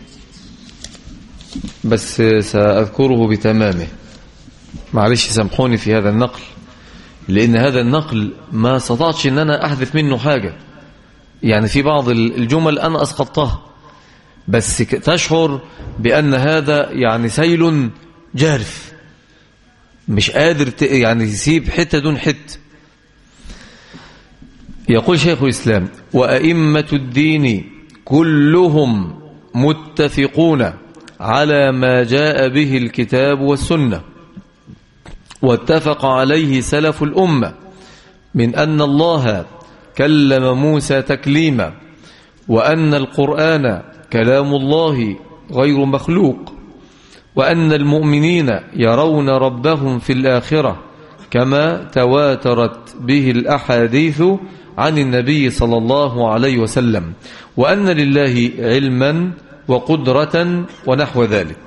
[SPEAKER 1] بس سأذكره بتمامه، معلش سامحوني في هذا النقل، لأن هذا النقل ما استطعتش أن أنا أحذف منه حاجة، يعني في بعض الجمل أنا أسقطتها، بس تشعر بأن هذا يعني سيل جارف مش قادر يعني يسيب حتة دون حتة. يقول شيخ الإسلام: وأئمة الدين كلهم متفقون على ما جاء به الكتاب والسنة واتفق عليه سلف الأمة من أن الله كلم موسى تكليما، وأن القرآن كلام الله غير مخلوق، وأن المؤمنين يرون ربهم في الآخرة كما تواترت به الأحاديث عن النبي صلى الله عليه وسلم، وأن لله علما وقدرة ونحو ذلك.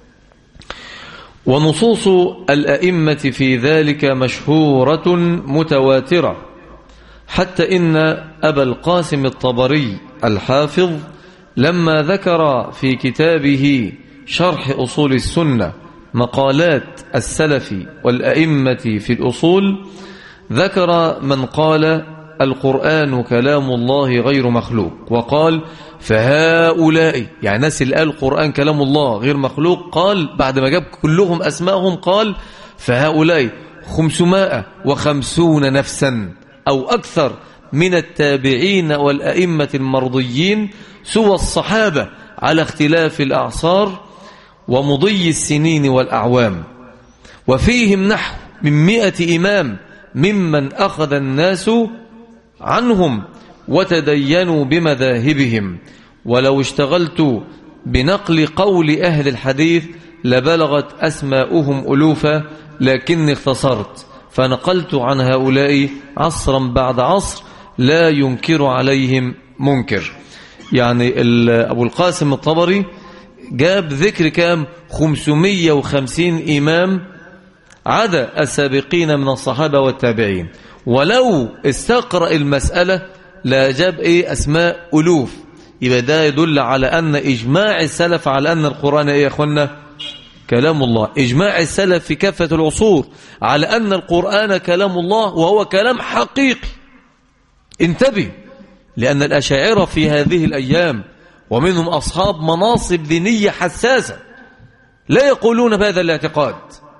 [SPEAKER 1] ونصوص الأئمة في ذلك مشهورة متواترة، حتى إن أبا القاسم الطبري الحافظ لما ذكر في كتابه شرح أصول السنة مقالات السلف والأئمة في الأصول، ذكر من قال القرآن كلام الله غير مخلوق، وقال فهؤلاء يعني ناس اللي قال القرآن كلام الله غير مخلوق، قال بعد ما جاب كلهم أسمائهم قال فهؤلاء خمسمائة وخمسون نفسا أو أكثر من التابعين والأئمة المرضيين سوى الصحابة على اختلاف الأعصار ومضي السنين والأعوام، وفيهم نحو من مئة إمام ممن أخذ الناس عنهم وتدينوا بمذاهبهم، ولو اشتغلت بنقل قول أهل الحديث لبلغت أسماؤهم ألوفا، لكني اختصرت فنقلت عن هؤلاء عصرا بعد عصر لا ينكر عليهم منكر. يعني أبو القاسم الطبري جاب ذكر كام؟ خمسمائة وخمسين إمام عدا السابقين من الصحابة والتابعين، ولو استقرأ المسألة لا جاب إيه أسماء ألوف. يبقى ده يدل على أن إجماع السلف على أن القرآن إيه يا أخوانا؟ كلام الله. إجماع السلف في كافة العصور على أن القرآن كلام الله، وهو كلام حقيقي. انتبه، لأن الأشاعرة في هذه الأيام ومنهم أصحاب مناصب دينية حساسة لا يقولون بهذا الاعتقاد،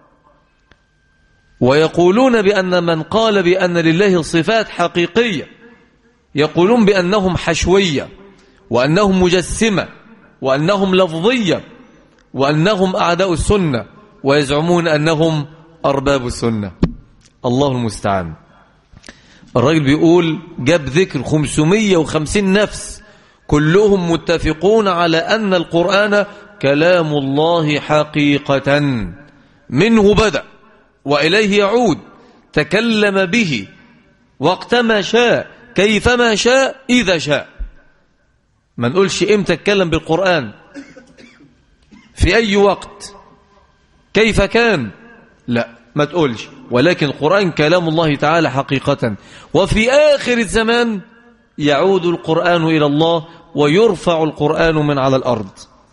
[SPEAKER 1] ويقولون بأن من قال بأن لله صفات حقيقية يقولون بأنهم حشوية، وأنهم مجسمة، وأنهم لفظية، وأنهم أعداء السنة، ويزعمون أنهم أرباب السنة. الله المستعان. الراجل بيقول جاب ذكر خمسمائة وخمسين نفس كلهم متفقون على أن القرآن كلام الله حقيقة، منه بدأ وإليه يعود، تكلم به وقتما شاء كيفما شاء إذا شاء. ما نقولش إمتى اتكلم بالقرآن، في أي وقت، كيف كان، لا ما تقولش، ولكن القرآن كلام الله تعالى حقيقة. وفي آخر الزمان يعود القرآن إلى الله ويرفع القرآن من على الأرض.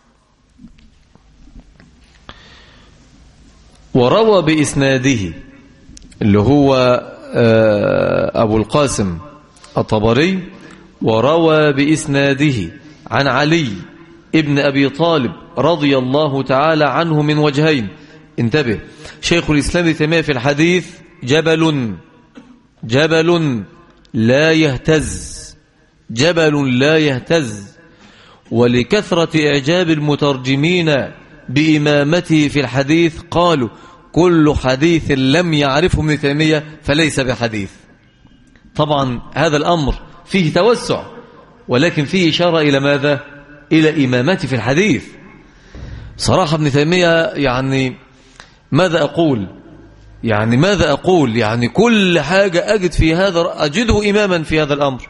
[SPEAKER 1] وروى بإسناده اللي هو أبو القاسم الطبري، وروى بإسناده عن علي ابن أبي طالب رضي الله تعالى عنه من وجهين. انتبه، شيخ الإسلام ابن تيمية في الحديث جبل جبل لا يهتز، جبل لا يهتز. ولكثرة إعجاب المترجمين بإمامته في الحديث قالوا كل حديث لم يعرفه ابن تيمية فليس بحديث. طبعا هذا الأمر فيه توسع، ولكن فيه إشارة إلى ماذا؟ إلى إمامته في الحديث. صراحة ابن تيمية يعني ماذا أقول يعني ماذا أقول يعني كل حاجة أجد في هذا أجده إماما في هذا الأمر،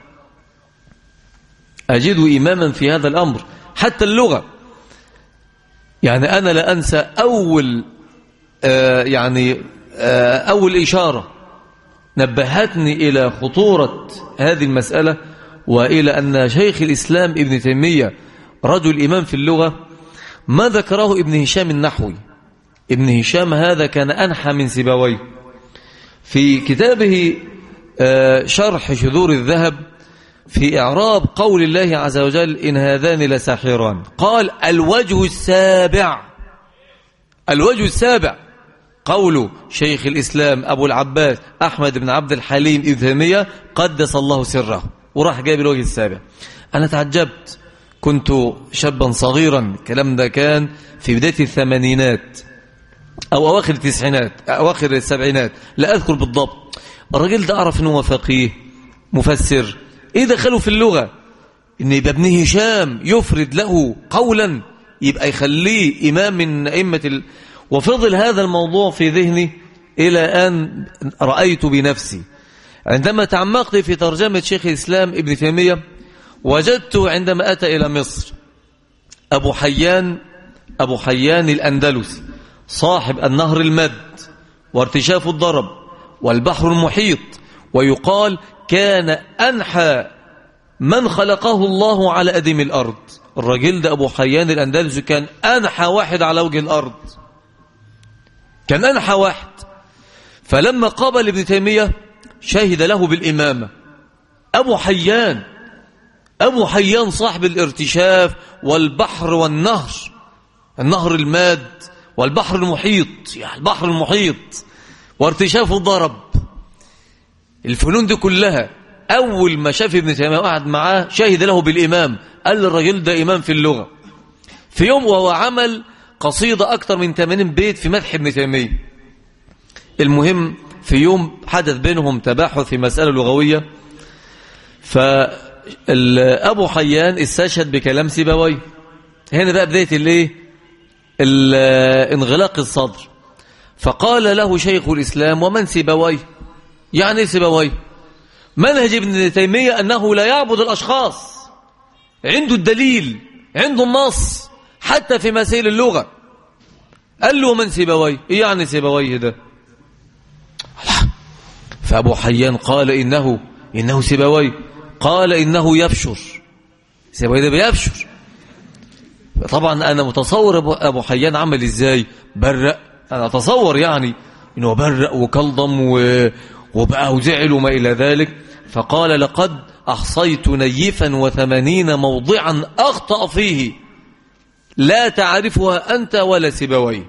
[SPEAKER 1] أجده إماما في هذا الأمر. حتى اللغة، يعني أنا لا أنسى أول آه يعني آه أول إشارة نبهتني إلى خطورة هذه المسألة، وإلى أن شيخ الإسلام ابن تيمية رجل إمام في اللغة. ما ذكره ابن هشام النحوي، ابن هشام هذا كان أنحى من سيبويه. في كتابه شرح شذور الذهب في إعراب قول الله عز وجل إن هذان لساحران، قال الوجه السابع، الوجه السابع قول شيخ الإسلام أبو العباس أحمد بن عبد الحليم ابن تيمية قدس الله سره، وراح جايب الوجه السابع. أنا تعجبت، كنت شابا صغيرا، الكلام ده كان في بداية الثمانينات أو أواخر التسعينات أواخر السبعينات، لا أذكر بالضبط. الراجل ده أعرف أنه فقيه مفسر، إيه دخله في اللغة؟ إن يبقى ابن هشام يفرد له قولا يبقى يخليه إمام من أئمة ال... وفضل هذا الموضوع في ذهني إلى أن رأيت بنفسي عندما تعمقت في ترجمة شيخ الإسلام ابن تيمية، وجدت عندما أتى إلى مصر أبو حيان أبو حيان الأندلسي صاحب النهر المد وارتشاف الضرب والبحر المحيط، ويقال كان أنحى من خلقه الله على أدم الأرض. الرجل ده أبو حيان الأندلسي كان أنحى واحد على وجه الأرض، كان أنحى واحد. فلما قابل ابن تيمية شهد له بالإمامة. أبو حيان أبو حيان صاحب الارتشاف والبحر والنهر، النهر الماد والبحر المحيط، يعني البحر المحيط وارتشاف الضرب، الفنون دي كلها. أول ما شاف ابن تيمية وقعد معاه شهد له بالإمام، قال للرجل ده إمام في اللغة. في يوم وهو عمل قصيدة أكثر من ثمانين بيت في مدح ابن تيمية. المهم في يوم حدث بينهم تباحث في مسألة لغوية، فأبو حيان استشهد بكلام سيبويه. هنا بقى بداية الايه انغلاق الصدر. فقال له شيخ الإسلام ومن سيبويه؟ يعني سيبويه منهج ابن تيمية أنه لا يعبد الأشخاص، عنده الدليل، عنده النص حتى في مسائل اللغة. قال له من سيبويه؟ إيه يعني سيبويه ده؟ فأبو حيان قال إنه إنه سيبويه، قال إنه يبشر، سيبويه ده بيبشر. طبعا أنا متصور أبو حيان عمل إزاي، برق، أنا أتصور يعني إنه برق وكلضم وبقى وزعل وما إلى ذلك. فقال لقد أحصيت نيفا وثمانين موضعا أخطأ فيه لا تعرفها أنت ولا سيبويه.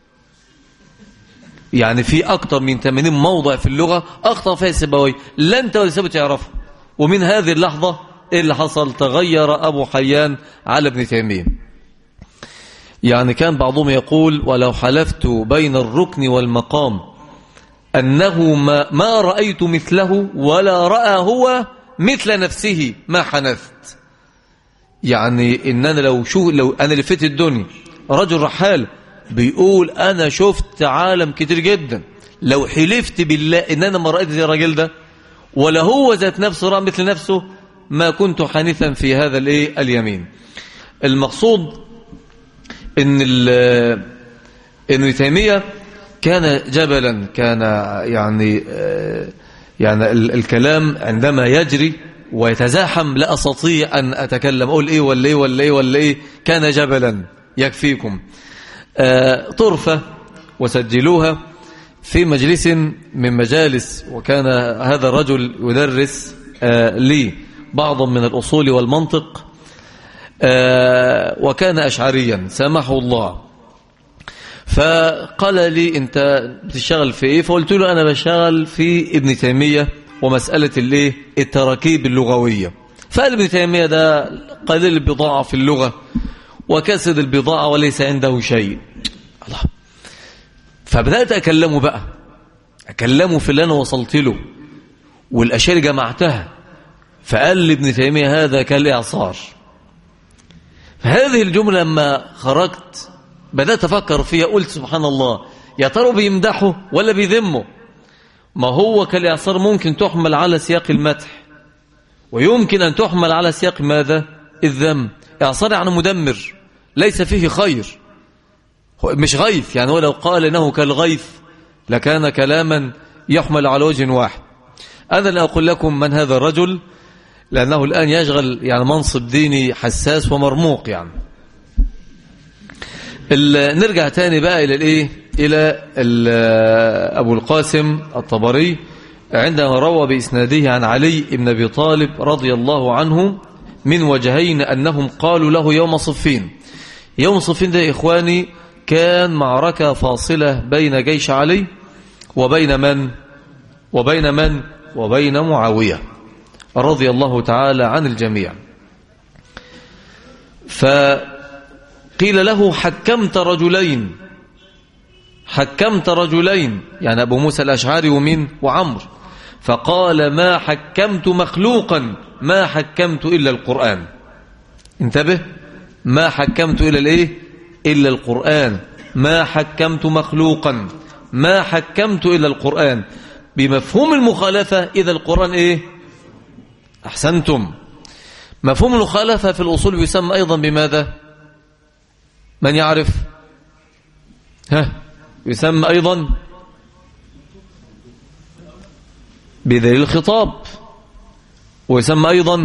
[SPEAKER 1] يعني في أكثر من ثمانين موضع في اللغة أخطأ فيها سيبويه، لا أنت ولا سيبويه تعرفه. ومن هذه اللحظة إيه اللي حصل؟ تغير أبو حيان على ابن تيمية. يعني كان بعضهم يقول ولو حلفت بين الركن والمقام أنه ما, ما رأيت مثله ولا رأى هو مثل نفسه ما حنثت. يعني إن أنا لو شو لو أنا لفت الدنيا، رجل رحال بيقول أنا شفت عالم كتير جدا، لو حلفت بالله إن أنا ما رأيت زي الراجل ده ولا هو ذات نفسه رأى مثل نفسه ما كنت حانثا في هذا الايه اليمين. المقصود إن ابن تيمية كان جبلا، كان يعني يعني الكلام عندما يجري ويتزاحم لا أستطيع أن أتكلم أقول إيه ولا إيه ولا إيه ولا إيه، كان جبلا يكفيكم. طرفة وسجلوها في مجلس من مجالس، وكان هذا الرجل يدرس لي بعضا من الأصول والمنطق، وكان أشعريا سامحه الله. فقال لي أنت بتشتغل في إيه؟ فقلت له أنا بشتغل في ابن تيمية ومسألة الايه التراكيب اللغوية. فقال ابن تيمية ده قليل البضاعة في اللغة وكسد البضاعة وليس عنده شيء. الله. فبدأت أكلمه بقى أكلمه في اللي أنا وصلت له والأشياء جمعتها. فقال لي ابن تيمية هذا كالإعصار. فهذه الجملة لما خرجت بدأت أفكر فيها، قلت سبحان الله، يا ترى بيمدحه ولا بيذمه؟ ما هو كالإعصار ممكن تحمل على سياق المدح ويمكن أن تحمل على سياق ماذا؟ الذم. إعصار يعني مدمر ليس فيه خير، مش غيث. يعني ولو قال إنه كالغيث لكان كلاما يحمل على وجه واحد. أنا لا أقول لكم من هذا الرجل، لأنه الآن يشغل يعني منصب ديني حساس ومرموق يعني. نرجع تاني بقى إلى الإيه؟ إلى أبو القاسم الطبري عندما روى بإسناده عن علي بن أبي طالب رضي الله عنه من وجهين أنهم قالوا له يوم صفين. يوم صفين ده إخواني كان معركة فاصلة بين جيش علي وبين من وبين من وبين معاوية رضي الله تعالى عن الجميع. فقيل له حكمت رجلين حكمت رجلين يعني أبو موسى الأشعري ومين وعمر. فقال ما حكمت مخلوقا ما حكمت إلا القرآن. انتبه، ما حكمت إلا الإيه؟ إلا القرآن. ما حكمت مخلوقا ما حكمت إلا القرآن. بمفهوم المخالفة إذا القرآن إيه؟ أحسنتم. مفهوم المخالفة في الأصول يسمى أيضا بماذا؟ من يعرف؟ ها يسمى أيضا بدليل الخطاب، ويسمى أيضا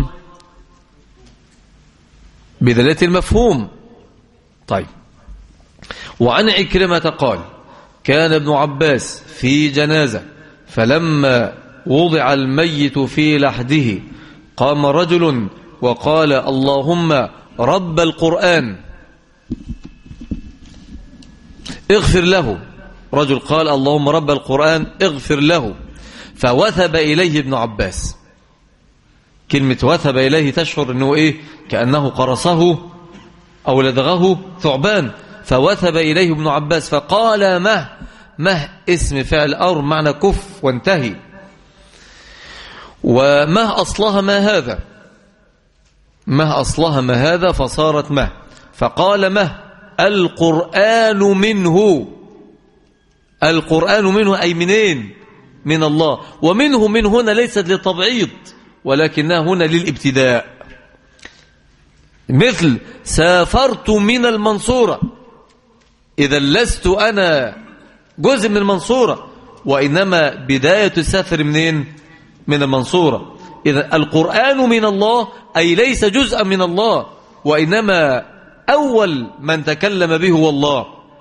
[SPEAKER 1] بدلالة المفهوم. طيب، وعن عكرمة قال كان ابن عباس في جنازة فلما وضع الميت في لحده قام رجل وقال اللهم رب القرآن اغفر له. رجل قال اللهم رب القرآن اغفر له، فوثب إليه ابن عباس. كلمة وثب إليه تشعر أنه إيه؟ كأنه قرصه أو لدغه ثعبان. فوثب إليه ابن عباس فقال مه مه اسم فعل أمر معنى كف وانتهي. ومه أصلها ما هذا مه أصلها ما هذا فصارت مه. فقال مه القرآن منه. القرآن منه أي منين؟ من الله. ومنه من هنا ليست للتبعيض ولكنها هنا للابتداء. مثل سافرت من المنصورة، إذا لست أنا جزء من المنصورة وإنما بداية السفر منين؟ من المنصورة. إذا القرآن من الله أي ليس جزءا من الله وإنما أول من تكلم به هو الله.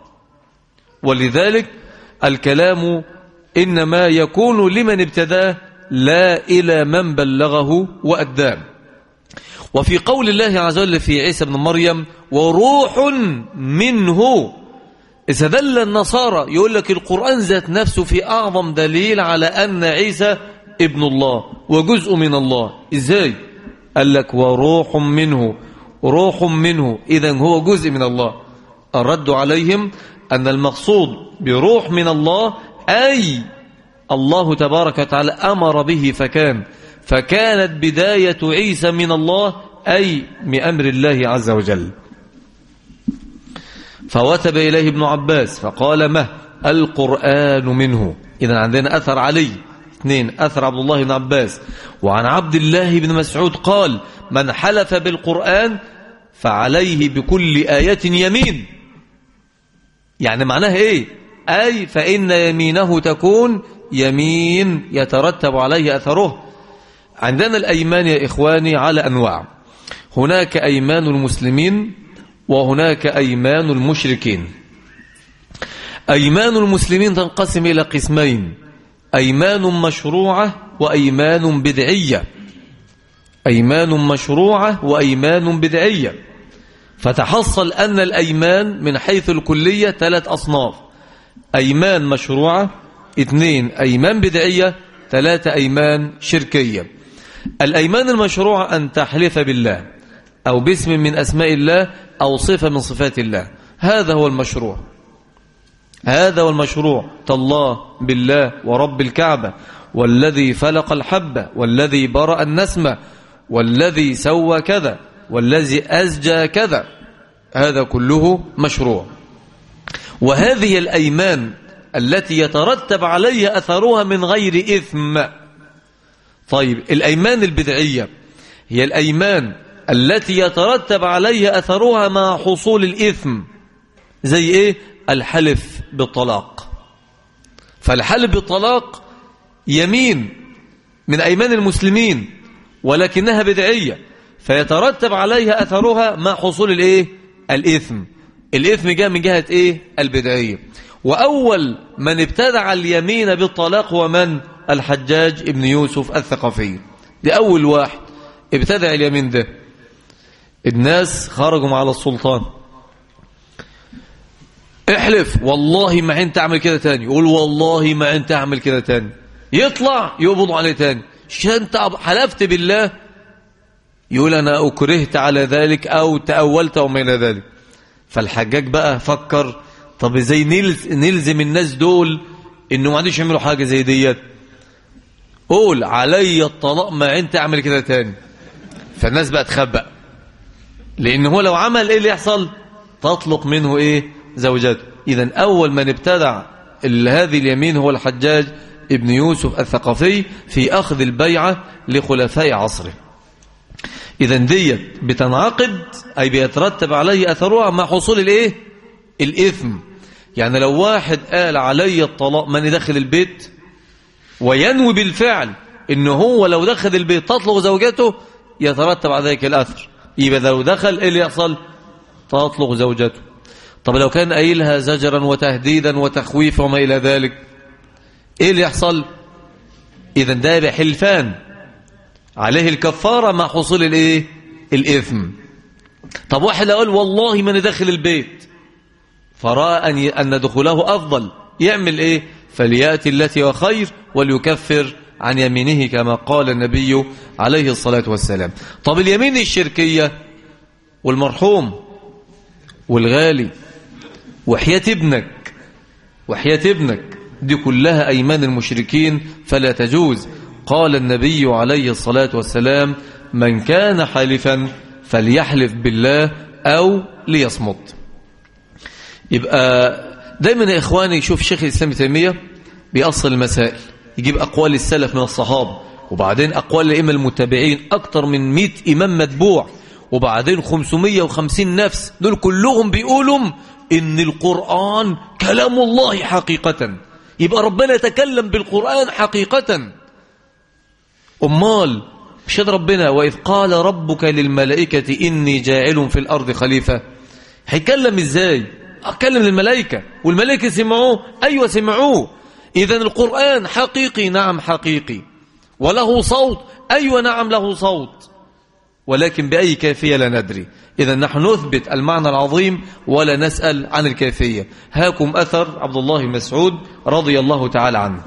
[SPEAKER 1] ولذلك الكلام إنما يكون لمن ابتداه لا إلى من بلغه وأداه. وفي قول الله عز وجل في عيسى بن مريم وروح منه، إذا دل النصارى يقول لك القرآن ذات نفسه في أعظم دليل على أن عيسى ابن الله وجزء من الله. إزاي؟ قال لك وروح منه، روح منه إذن هو جزء من الله. الرد عليهم أن المقصود بروح من الله أي الله تبارك وتعالى أمر به فكان، فكانت بداية عيسى من الله أي من أمر الله عز وجل. فوثب إليه ابن عباس فقال ما القرآن منه. إذن عندنا أثر علي اثنين، أثر عبد الله بن عباس. وعن عبد الله بن مسعود قال من حلف بالقرآن فعليه بكل آية يمين. يعني معناها إيه؟ أي فإن يمينه تكون يمين يترتب عليه أثره. عندنا الأيمان يا إخواني على أنواع، هناك أيمان المسلمين وهناك أيمان المشركين. أيمان المسلمين تنقسم إلى قسمين، أيمان مشروعة وأيمان بدعية. أيمان مشروعة وأيمان بدعية. فتحصل أن الأيمان من حيث الكلية ثلاث أصناف: أيمان مشروعة، اثنين أيمان بدعية، ثلاثة أيمان شركية. الأيمان المشروعة أن تحلف بالله أو باسم من أسماء الله أو صفة من صفات الله، هذا هو المشروع. هذا هو المشروع. تالله بالله ورب الكعبة والذي فلق الحبة والذي برأ النسمة والذي سوى كذا والذي أزجى كذا، هذا كله مشروع. وهذه الأيمان التي يترتب عليها أثرها من غير إثم. طيب الأيمان البدعية هي الأيمان التي يترتب عليها أثرها مع حصول الإثم. زي إيه؟ الحلف بالطلاق. فالحلف بالطلاق يمين من أيمان المسلمين ولكنها بدعية، فيترتب عليها أثرها مع حصول الإيه؟ الإثم. الإثم جاء من جهة إيه؟ البدعية. وأول من ابتدع اليمين بالطلاق هو من؟ الحجاج ابن يوسف الثقفي. دي أول واحد ابتدع اليمين ده. الناس خرجوا على السلطان، احلف والله ما انت اعمل كده تاني، يقول والله ما انت اعمل كده تاني، يطلع يقبضوا عليه تاني، انت حلفت بالله، يقول انا اكرهت على ذلك او تأولت وما الى ذلك. فالحجاج بقى فكر طب ازاي نلزم الناس دول انه ما عنديش يعملوا حاجه زي ديت، قول علي الطلاق ما انت اعمل كده تاني. فالناس بقى تخبأ، لان هو لو عمل ايه اللي يحصل؟ تطلق منه ايه؟ زوجاته. اذا اول من ابتدع هذه اليمين هو الحجاج ابن يوسف الثقفي في اخذ البيعه لخلفاء عصره. اذا ديت بتنعقد اي بيترتب عليه اثرها مع حصول الايه؟ الاثم. يعني لو واحد قال علي الطلاق من دخل البيت وينوي بالفعل انه هو لو دخل البيت تطلق زوجته، يترتب على ذلك الاثر. يبقى لو دخل ايه اللي يحصل؟ تطلق زوجته. طب لو كان قايلها زجرا وتهديدا وتخويفا وما الى ذلك، ايه اللي يحصل؟ اذا ده بحلفان عليه الكفاره مع حصول الايه؟ الاثم. طب واحد قال والله من داخل البيت فراى ان ان دخوله افضل، يعمل ايه؟ فلياتي التي وخير وليكفر عن يمينه كما قال النبي عليه الصلاه والسلام. طب اليمين الشركيه والمرحوم والغالي وحياة ابنك وحياة ابنك دي كلها أيمان المشركين فلا تجوز. قال النبي عليه الصلاة والسلام من كان حالفا فليحلف بالله أو ليصمت. يبقى دايما يا إخواني شوف شيخ الإسلام ابن تيمية بيأصل المسائل، يجيب أقوال السلف من الصحابة، وبعدين أقوال الأئمة المتابعين أكثر من مئة إمام متبوع، وبعدين خمسمائة وخمسين نفس، دول كلهم بيقولوا إن القرآن كلام الله حقيقة. يبقى ربنا يتكلم بالقرآن حقيقة. أمال مش ربنا وإذ قال ربك للملائكة إني جاعل في الأرض خليفة، هيكلم إزاي؟ أكلم للملائكة والملائكة سمعوه، أيوة سمعوه. إذن القرآن حقيقي، نعم حقيقي، وله صوت، أيوة نعم له صوت، ولكن بأي كيفية لا ندري. إذا نحن نثبت المعنى العظيم ولا نسأل عن الكيفية. هاكم أثر عبد الله بن مسعود رضي الله تعالى عنه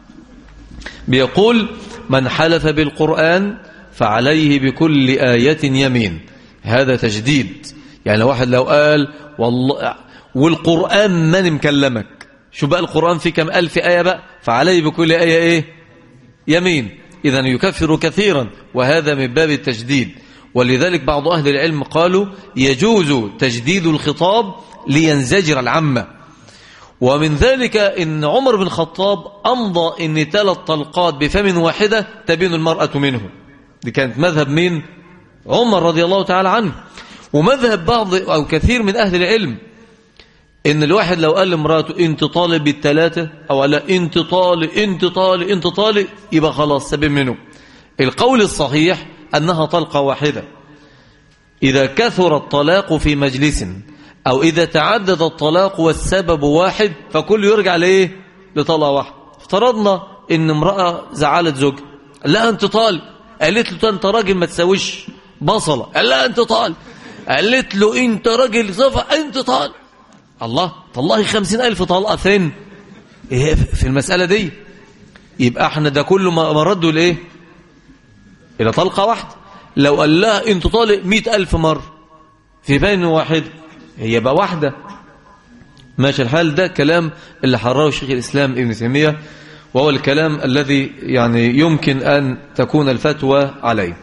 [SPEAKER 1] بيقول من حلف بالقرآن فعليه بكل آية يمين. هذا تجديد، يعني واحد لو قال والله والقرآن من مكلمك، شو بقى القرآن في كم ألف آية بقى، فعليه بكل آية إيه؟ يمين. إذا يكفر كثيرا، وهذا من باب التجديد. ولذلك بعض أهل العلم قالوا يجوز تجديد الخطاب لينزجر العامة. ومن ذلك إن عمر بن الخطاب أمضى إن ثلاث طلقات بفم واحدة تبين المرأة منه. دي كانت مذهب من عمر رضي الله تعالى عنه. ومذهب بعض أو كثير من أهل العلم إن الواحد لو قال لمراته أنت طالب بالثلاثة، أو لا أنت طالب أنت طالب أنت طالب، يبقى خلاص سبب منه. القول الصحيح أنها طلقة واحدة. إذا كثر الطلاق في مجلس أو إذا تعدد الطلاق والسبب واحد فكل يرجع لإيه؟ لطلقة واحدة. افترضنا إن امرأة زعلت زوجها، لا أنت طالب، قالت له أنت راجل ما تساويش بصلة، قال لا أنت طالب، قالت له أنت راجل صفة أنت طالب. الله، طلعي خمسين ألف طلقة فين إيه في المسألة دي؟ يبقى احنا ده كله مرده لإيه؟ إلى طلقة واحدة. لو قال لها أنت طالق مئة ألف مرة في بين واحد، هي بقى واحدة. ماشي الحال. ده كلام اللي حرره شيخ الإسلام ابن تيمية، وهو الكلام الذي يعني يمكن أن تكون الفتوى عليه.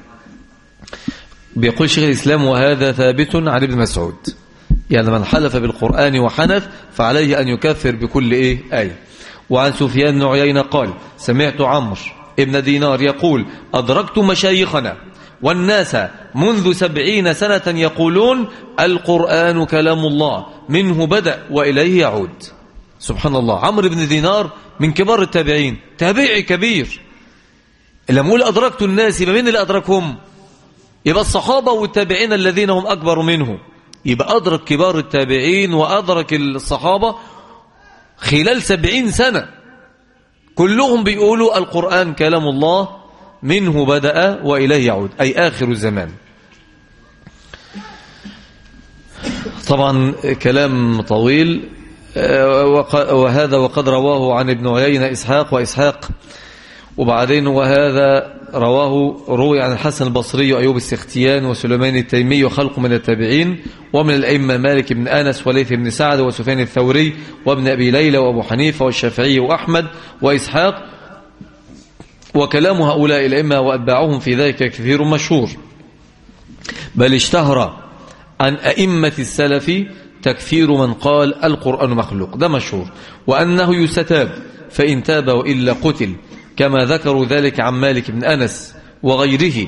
[SPEAKER 1] بيقول شيخ الإسلام وهذا ثابت عن ابن مسعود، يعني من حلف بالقرآن وحنث فعليه أن يكفر بكل إيه؟ آية. وعن سفيان بن عيينة قال سمعت عمرو ابن دينار يقول أدركت مشايخنا والناس منذ سبعين سنة يقولون القرآن كلام الله منه بدأ وإليه يعود. سبحان الله. عمرو بن دينار من كبار التابعين، تابعي كبير، لما نقول أدركت الناس يبقى مين اللي أدركهم؟ يبقى الصحابة والتابعين الذين هم أكبر منه. يبقى أدرك كبار التابعين وأدرك الصحابة خلال سبعين سنة كلهم بيقولوا القرآن كلام الله منه بدأ وإليه يعود، أي آخر الزمان. طبعا كلام طويل، وهذا وقد رواه عن ابن عيينة إسحاق وإسحاق، وبعدين وهذا رواه روي عن الحسن البصري وأيوب السختيان وسليمان التيمي وخلق من التابعين، ومن الأئمة مالك بن أنس وليث بن سعد وسفيان الثوري وابن أبي ليلى وأبو حنيفة والشافعي وأحمد وإسحاق. وكلام هؤلاء الأئمة وأتباعهم في ذلك كثير مشهور، بل اشتهر عن أئمة السلف تكثير من قال القرآن مخلوق، ده مشهور، وأنه يستتاب فإن تاب وإلا قتل، كما ذكروا ذلك عن مالك بن أنس وغيره.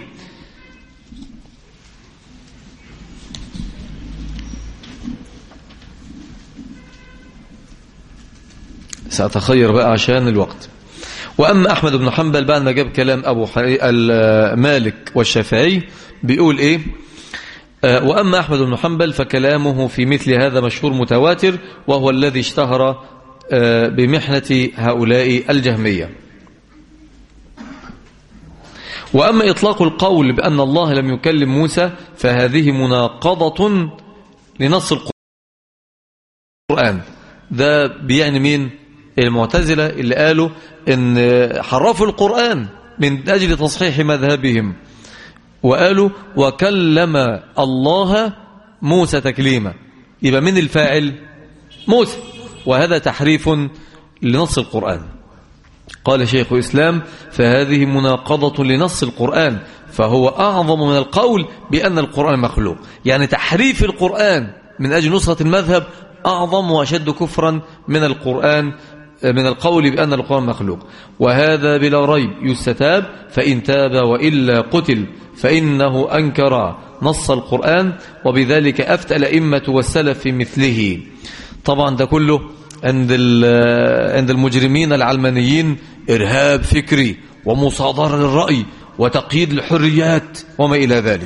[SPEAKER 1] سأتخير بقى عشان الوقت. وأما أحمد بن حنبل بعد ما جاب كلام أبو مالك والشافعي بيقول إيه؟ وأما أحمد بن حنبل فكلامه في مثل هذا مشهور متواتر، وهو الذي اشتهر بمحنة هؤلاء الجهمية. وأما إطلاق القول بأن الله لم يكلم موسى فهذه مناقضة لنص القرآن. ده بيعني مين؟ المعتزلة اللي قالوا إن حرفوا القرآن من أجل تصحيح مذهبهم، وقالوا وكلم الله موسى تكليما، يبقى من الفاعل؟ موسى، وهذا تحريف لنص القرآن. قال شيخ الإسلام فهذه مناقضة لنص القرآن، فهو أعظم من القول بأن القرآن مخلوق. يعني تحريف القرآن من أجل نصرة المذهب أعظم وأشد كفرا من القرآن من القول بأن القرآن مخلوق. وهذا بلا ريب يستتاب فإن تاب وإلا قتل، فإنه أنكر نص القرآن، وبذلك أفتى الأئمة والسلف في مثله. طبعا ده كله عند عند المجرمين العلمانيين إرهاب فكري ومصادرة للرأي وتقييد الحريات وما إلى ذلك.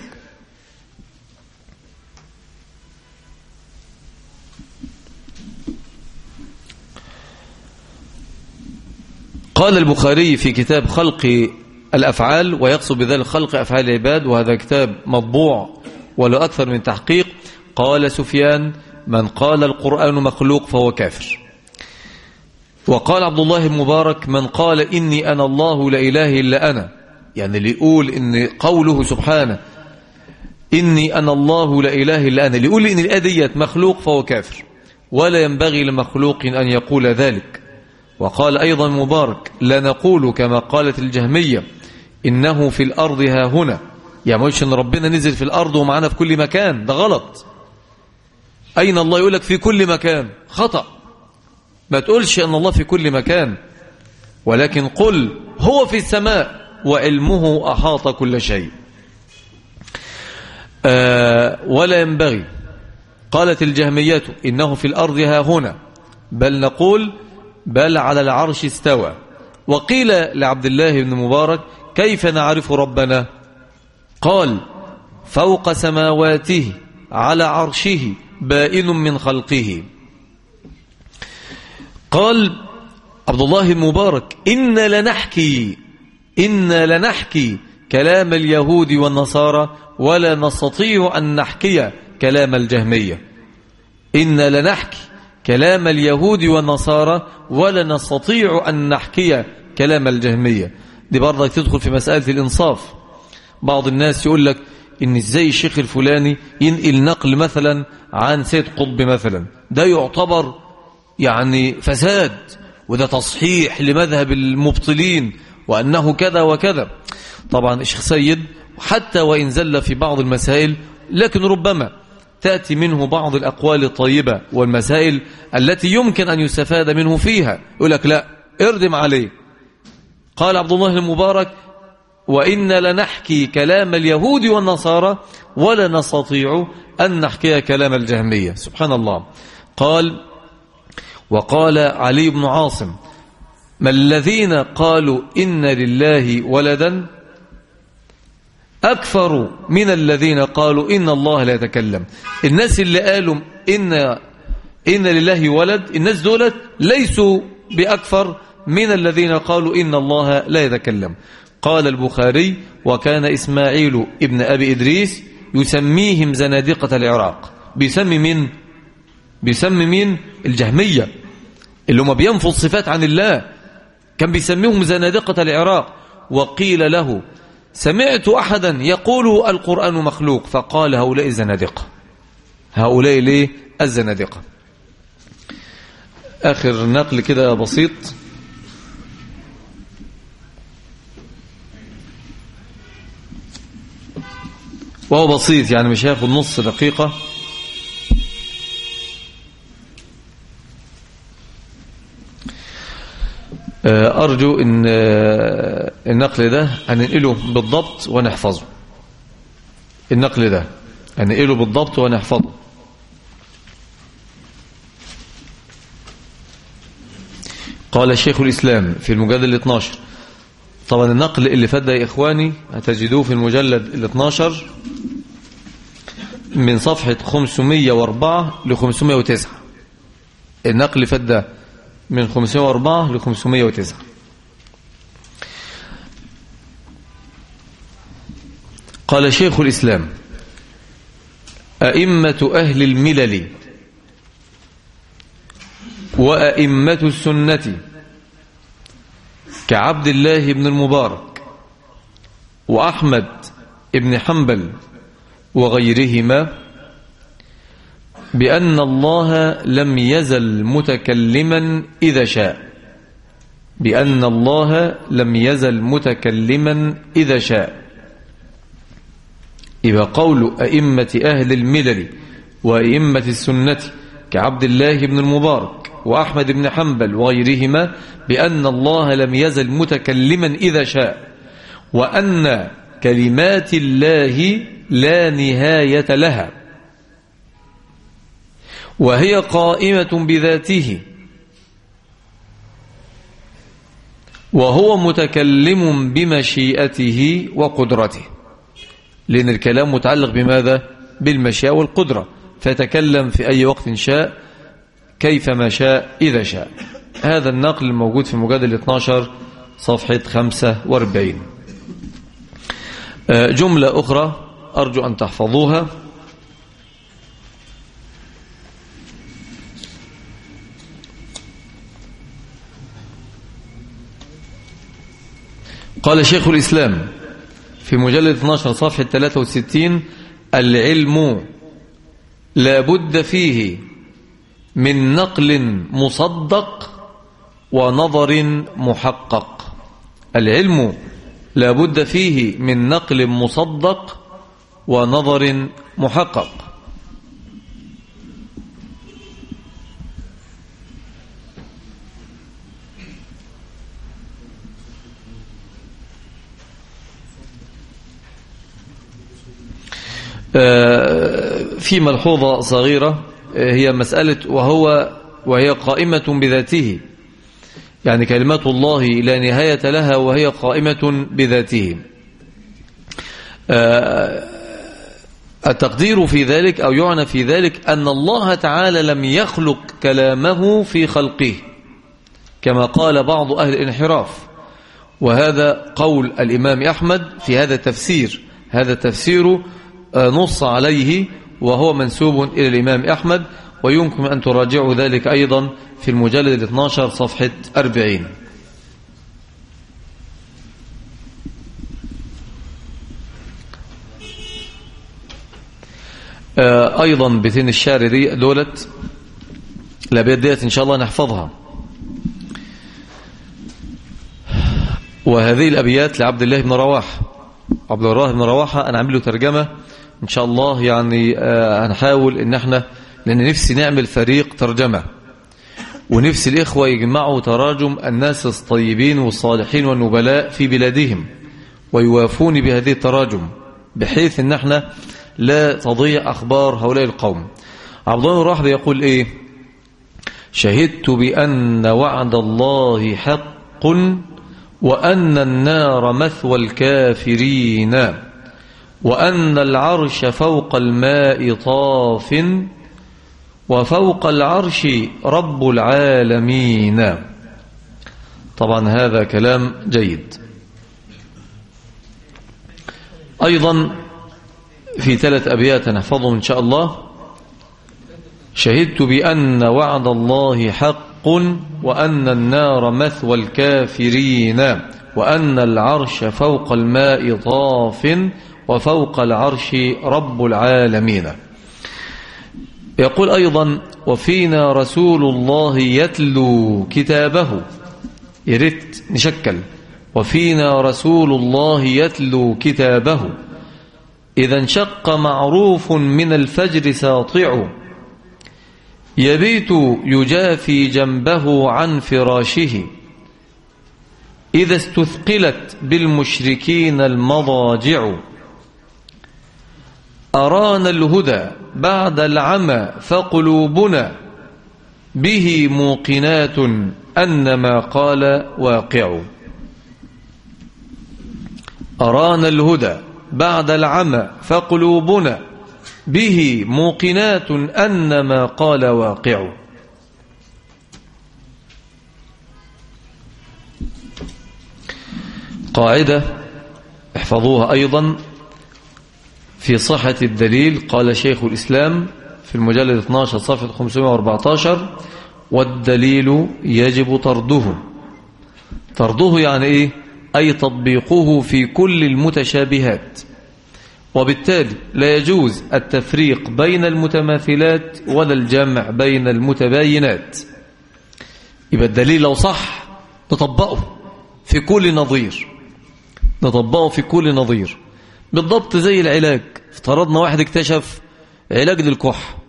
[SPEAKER 1] قال البخاري في كتاب خلق الأفعال، ويقصد بذلك خلق أفعال العباد، وهذا كتاب مطبوع ولا أكثر من تحقيق. قال سفيان من قال القرآن مخلوق فهو كافر. وقال عبد الله المبارك من قال إني أنا الله لا إله إلا أنا، يعني اللي يقول إن قوله سبحانه إني أنا الله لا إله إلا أنا، اللي يقول إن الآية مخلوق فهو كافر، ولا ينبغي لمخلوق أن يقول ذلك. وقال أيضا مبارك لا نقول كما قالت الجهمية إنه في الأرض ها هنا، يعني مش إن ربنا نزل في الأرض ومعنا في كل مكان، ده غلط. أين الله؟ يقول لك في كل مكان، خطأ. ما تقولش أن الله في كل مكان، ولكن قل هو في السماء وعلمه أحاط كل شيء. آه ولا ينبغي. قالت الجهمية إنه في الأرض ها هنا، بل نقول بل على العرش استوى. وقيل لعبد الله بن مبارك كيف نعرف ربنا؟ قال فوق سماواته على عرشه بائن من خلقه. قال عبد الله المبارك إن لنحكي إن لنحكي كلام اليهود والنصارى ولا نستطيع أن نحكي كلام الجهمية. إن لنحكي كلام اليهود والنصارى ولا نستطيع أن نحكي كلام الجهمية. دي برضك تدخل في مسألة الإنصاف. بعض الناس يقول لك إن إزاي الشيخ الفلاني ينقل نقل مثلا عن سيد قطب مثلا، ده يعتبر يعني فساد، وده تصحيح لمذهب المبطلين وأنه كذا وكذا. طبعا الشيخ سيد حتى وإن زل في بعض المسائل، لكن ربما تأتي منه بعض الأقوال الطيبة والمسائل التي يمكن أن يستفاد منه فيها، يقول لك لا اردم عليه. قال عبد الله المبارك وإن لنحكي كلام اليهود والنصارى ولا نستطيع أن نحكي كلام الجهمية. سبحان الله. قال وقال علي بن عاصم ما الذين قالوا إن لله ولدا أكثر من الذين قالوا إن الله لا يتكلم. الناس اللي قالوا إن, إن لله ولد، الناس دولت ليسوا بأكثر من الذين قالوا إن الله لا يتكلم. قال البخاري: وكان إسماعيل ابن أبي إدريس يسميهم زنادقة العراق. بيسمي من بيسمي من الجهمية اللي هم بينفوا الصفات عن الله، كان بيسميهم زنادقة العراق. وقيل له: سمعت أحدا يقول القرآن مخلوق، فقال: هؤلاء الزنادقة، هؤلاء ليه الزنادقة. آخر نقل كده بسيط. وهو بسيط يعني مش هياخد نص دقيقة. أرجو أن النقل ده هننقله بالضبط ونحفظه. النقل ده هننقله بالضبط ونحفظه. قال شيخ الإسلام في المجلد الاثناشر. طبعا النقل اللي فات ده يا إخواني هتجدوه في المجلد الاثناشر من صفحة خمسمائة وأربعة ل خمسمائة وتسعة. النقل اللي فات ده من خمسمائة وأربعة ل خمسمائة وتسعة. قال شيخ الإسلام: أئمة أهل الملل وأئمة السنة كعبد الله بن المبارك وأحمد بن حنبل وغيرهما بأن الله لم يزل متكلما إذا شاء بأن الله لم يزل متكلما إذا شاء. إذا قول أئمة أهل الملل وأئمة السنة كعبد الله بن المبارك وأحمد بن حنبل وغيرهما بأن الله لم يزل متكلما إذا شاء، وأن كلمات الله لا نهاية لها، وهي قائمة بذاته، وهو متكلم بمشيئته وقدرته. لأن الكلام متعلق بماذا؟ بالمشيئة والقدرة، فيتكلم في أي وقت شاء كيفما شاء إذا شاء. هذا النقل الموجود في المجلد الاثناشر صفحة خمسة وأربعين. جملة أخرى أرجو أن تحفظوها. قال شيخ الإسلام في مجلد اثناشر صفحة ثلاثة وستين: العلم لا بد فيه من نقل مصدق ونظر محقق. العلم لا بد فيه من نقل مصدق ونظر محقق. في ملحوظة صغيرة هي مسألة وهو وهي قائمة بذاته، يعني كلمات الله لا نهاية لها وهي قائمة بذاته. التقدير في ذلك أو يعنى في ذلك أن الله تعالى لم يخلق كلامه في خلقه كما قال بعض أهل الانحراف، وهذا قول الإمام أحمد في هذا التفسير. هذا التفسير نص عليه وهو منسوب إلى الإمام أحمد، ويمكن أن تراجعوا ذلك أيضا في المجلد الاثناشر صفحة أربعين. أيضا بيتين الشعر دي دولت الأبيات ديت إن شاء الله نحفظها. وهذه الأبيات لعبد الله بن رواحة. عبد الله بن رواحة أنا عامل له ترجمة إن شاء الله، يعني هنحاول إن احنا لأن نفسي نعمل فريق ترجمة، ونفسي الإخوة يجمعوا تراجم الناس الطيبين والصالحين والنبلاء في بلادهم ويوافون بهذه التراجم، بحيث إن احنا لا تضيع أخبار هؤلاء القوم. عبد الله بن رواحة يقول إيه؟ شهدت بأن وعد الله حق وأن النار مثوى الكافرين وأن العرش فوق الماء طاف وفوق العرش رب العالمين. طبعا هذا كلام جيد. أيضا في ثلاث أبيات نحفظهم إن شاء الله: شهدت بأن وعد الله حق وأن النار مثوى الكافرين وأن العرش فوق الماء طاف وفوق العرش رب العالمين. يقول أيضا: وفينا رسول الله يتلو كتابه. يريد نشكل: وفينا رسول الله يتلو كتابه إذا انشق معروف من الفجر ساطع يبيت يجافي جنبه عن فراشه إذا استثقلت بالمشركين المضاجع أرانا الهدى بعد العمى فقلوبنا به موقنات أن ما قال واقع. أرانا الهدى بعد العمى فقلوبنا به موقنات أن ما قال واقع. قاعدة احفظوها أيضا في صحة الدليل. قال شيخ الإسلام في المجلد اثني عشر صفحة خمسمائة وأربعة عشر: والدليل يجب طرده. طرده يعني إيه؟ أي تطبيقه في كل المتشابهات، وبالتالي لا يجوز التفريق بين المتماثلات ولا الجمع بين المتباينات. يبقى الدليل لو صح نطبقه في كل نظير، نطبقه في كل نظير بالضبط زي العلاج. افترضنا واحد اكتشف علاج للكح،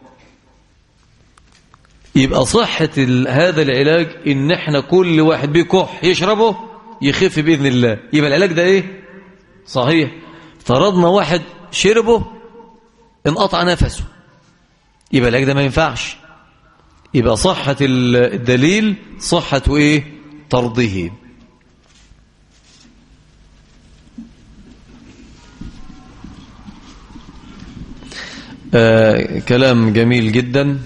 [SPEAKER 1] يبقى صحة هذا العلاج ان احنا كل واحد بكح يشربه يخف بإذن الله، يبقى العلاج ده ايه؟ صحيح. افترضنا واحد شربه انقطع نفسه، يبقى العلاج ده ما ينفعش. يبقى صحة الدليل صحة ايه؟ طرده. آه كلام جميل جدا.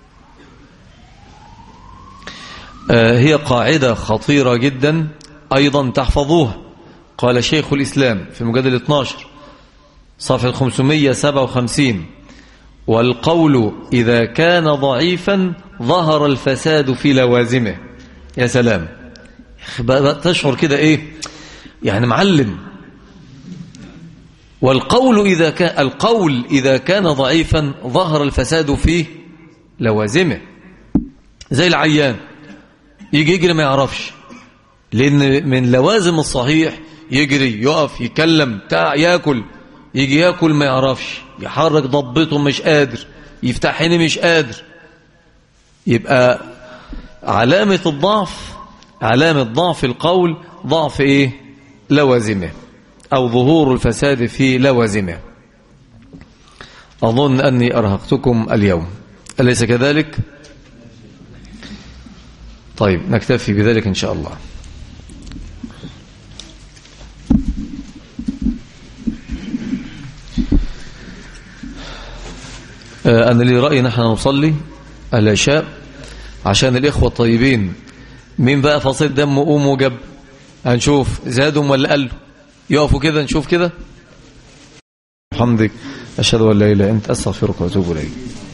[SPEAKER 1] آه هي قاعدة خطيرة جدا أيضا تحفظوها. قال شيخ الإسلام في مجلد اثني عشر صفحة خمسمائة وسبعة وخمسين: والقول إذا كان ضعيفا ظهر الفساد في لوازمه. يا سلام، تشعر كده إيه يعني معلم. والقول إذا كان القول إذا كان ضعيفا ظهر الفساد في لوازمه. زي العيان يجي يجري ما يعرفش، لأن من لوازم الصحيح يجري يقف يكلم بتاع ياكل، يجي ياكل ما يعرفش، يحرك ضبطه مش قادر، يفتح عينه مش قادر. يبقى علامة الضعف، علامة ضعف القول ضعف ايه؟ لوازمه أو ظهور الفساد في لوازمه. أظن أني أرهقتكم اليوم، أليس كذلك؟ طيب نكتفي بذلك إن شاء الله. أنا لي رأيي نحن نصلي العشاء عشان الإخوة الطيبين. مين بقى فصيل دم قوم وجب؟ هنشوف زادهم ولا قلوا. يقفوا كده نشوف كده. حمدك أشهد أن لا إله إلا أنت أستغفرك وأتوب إليك.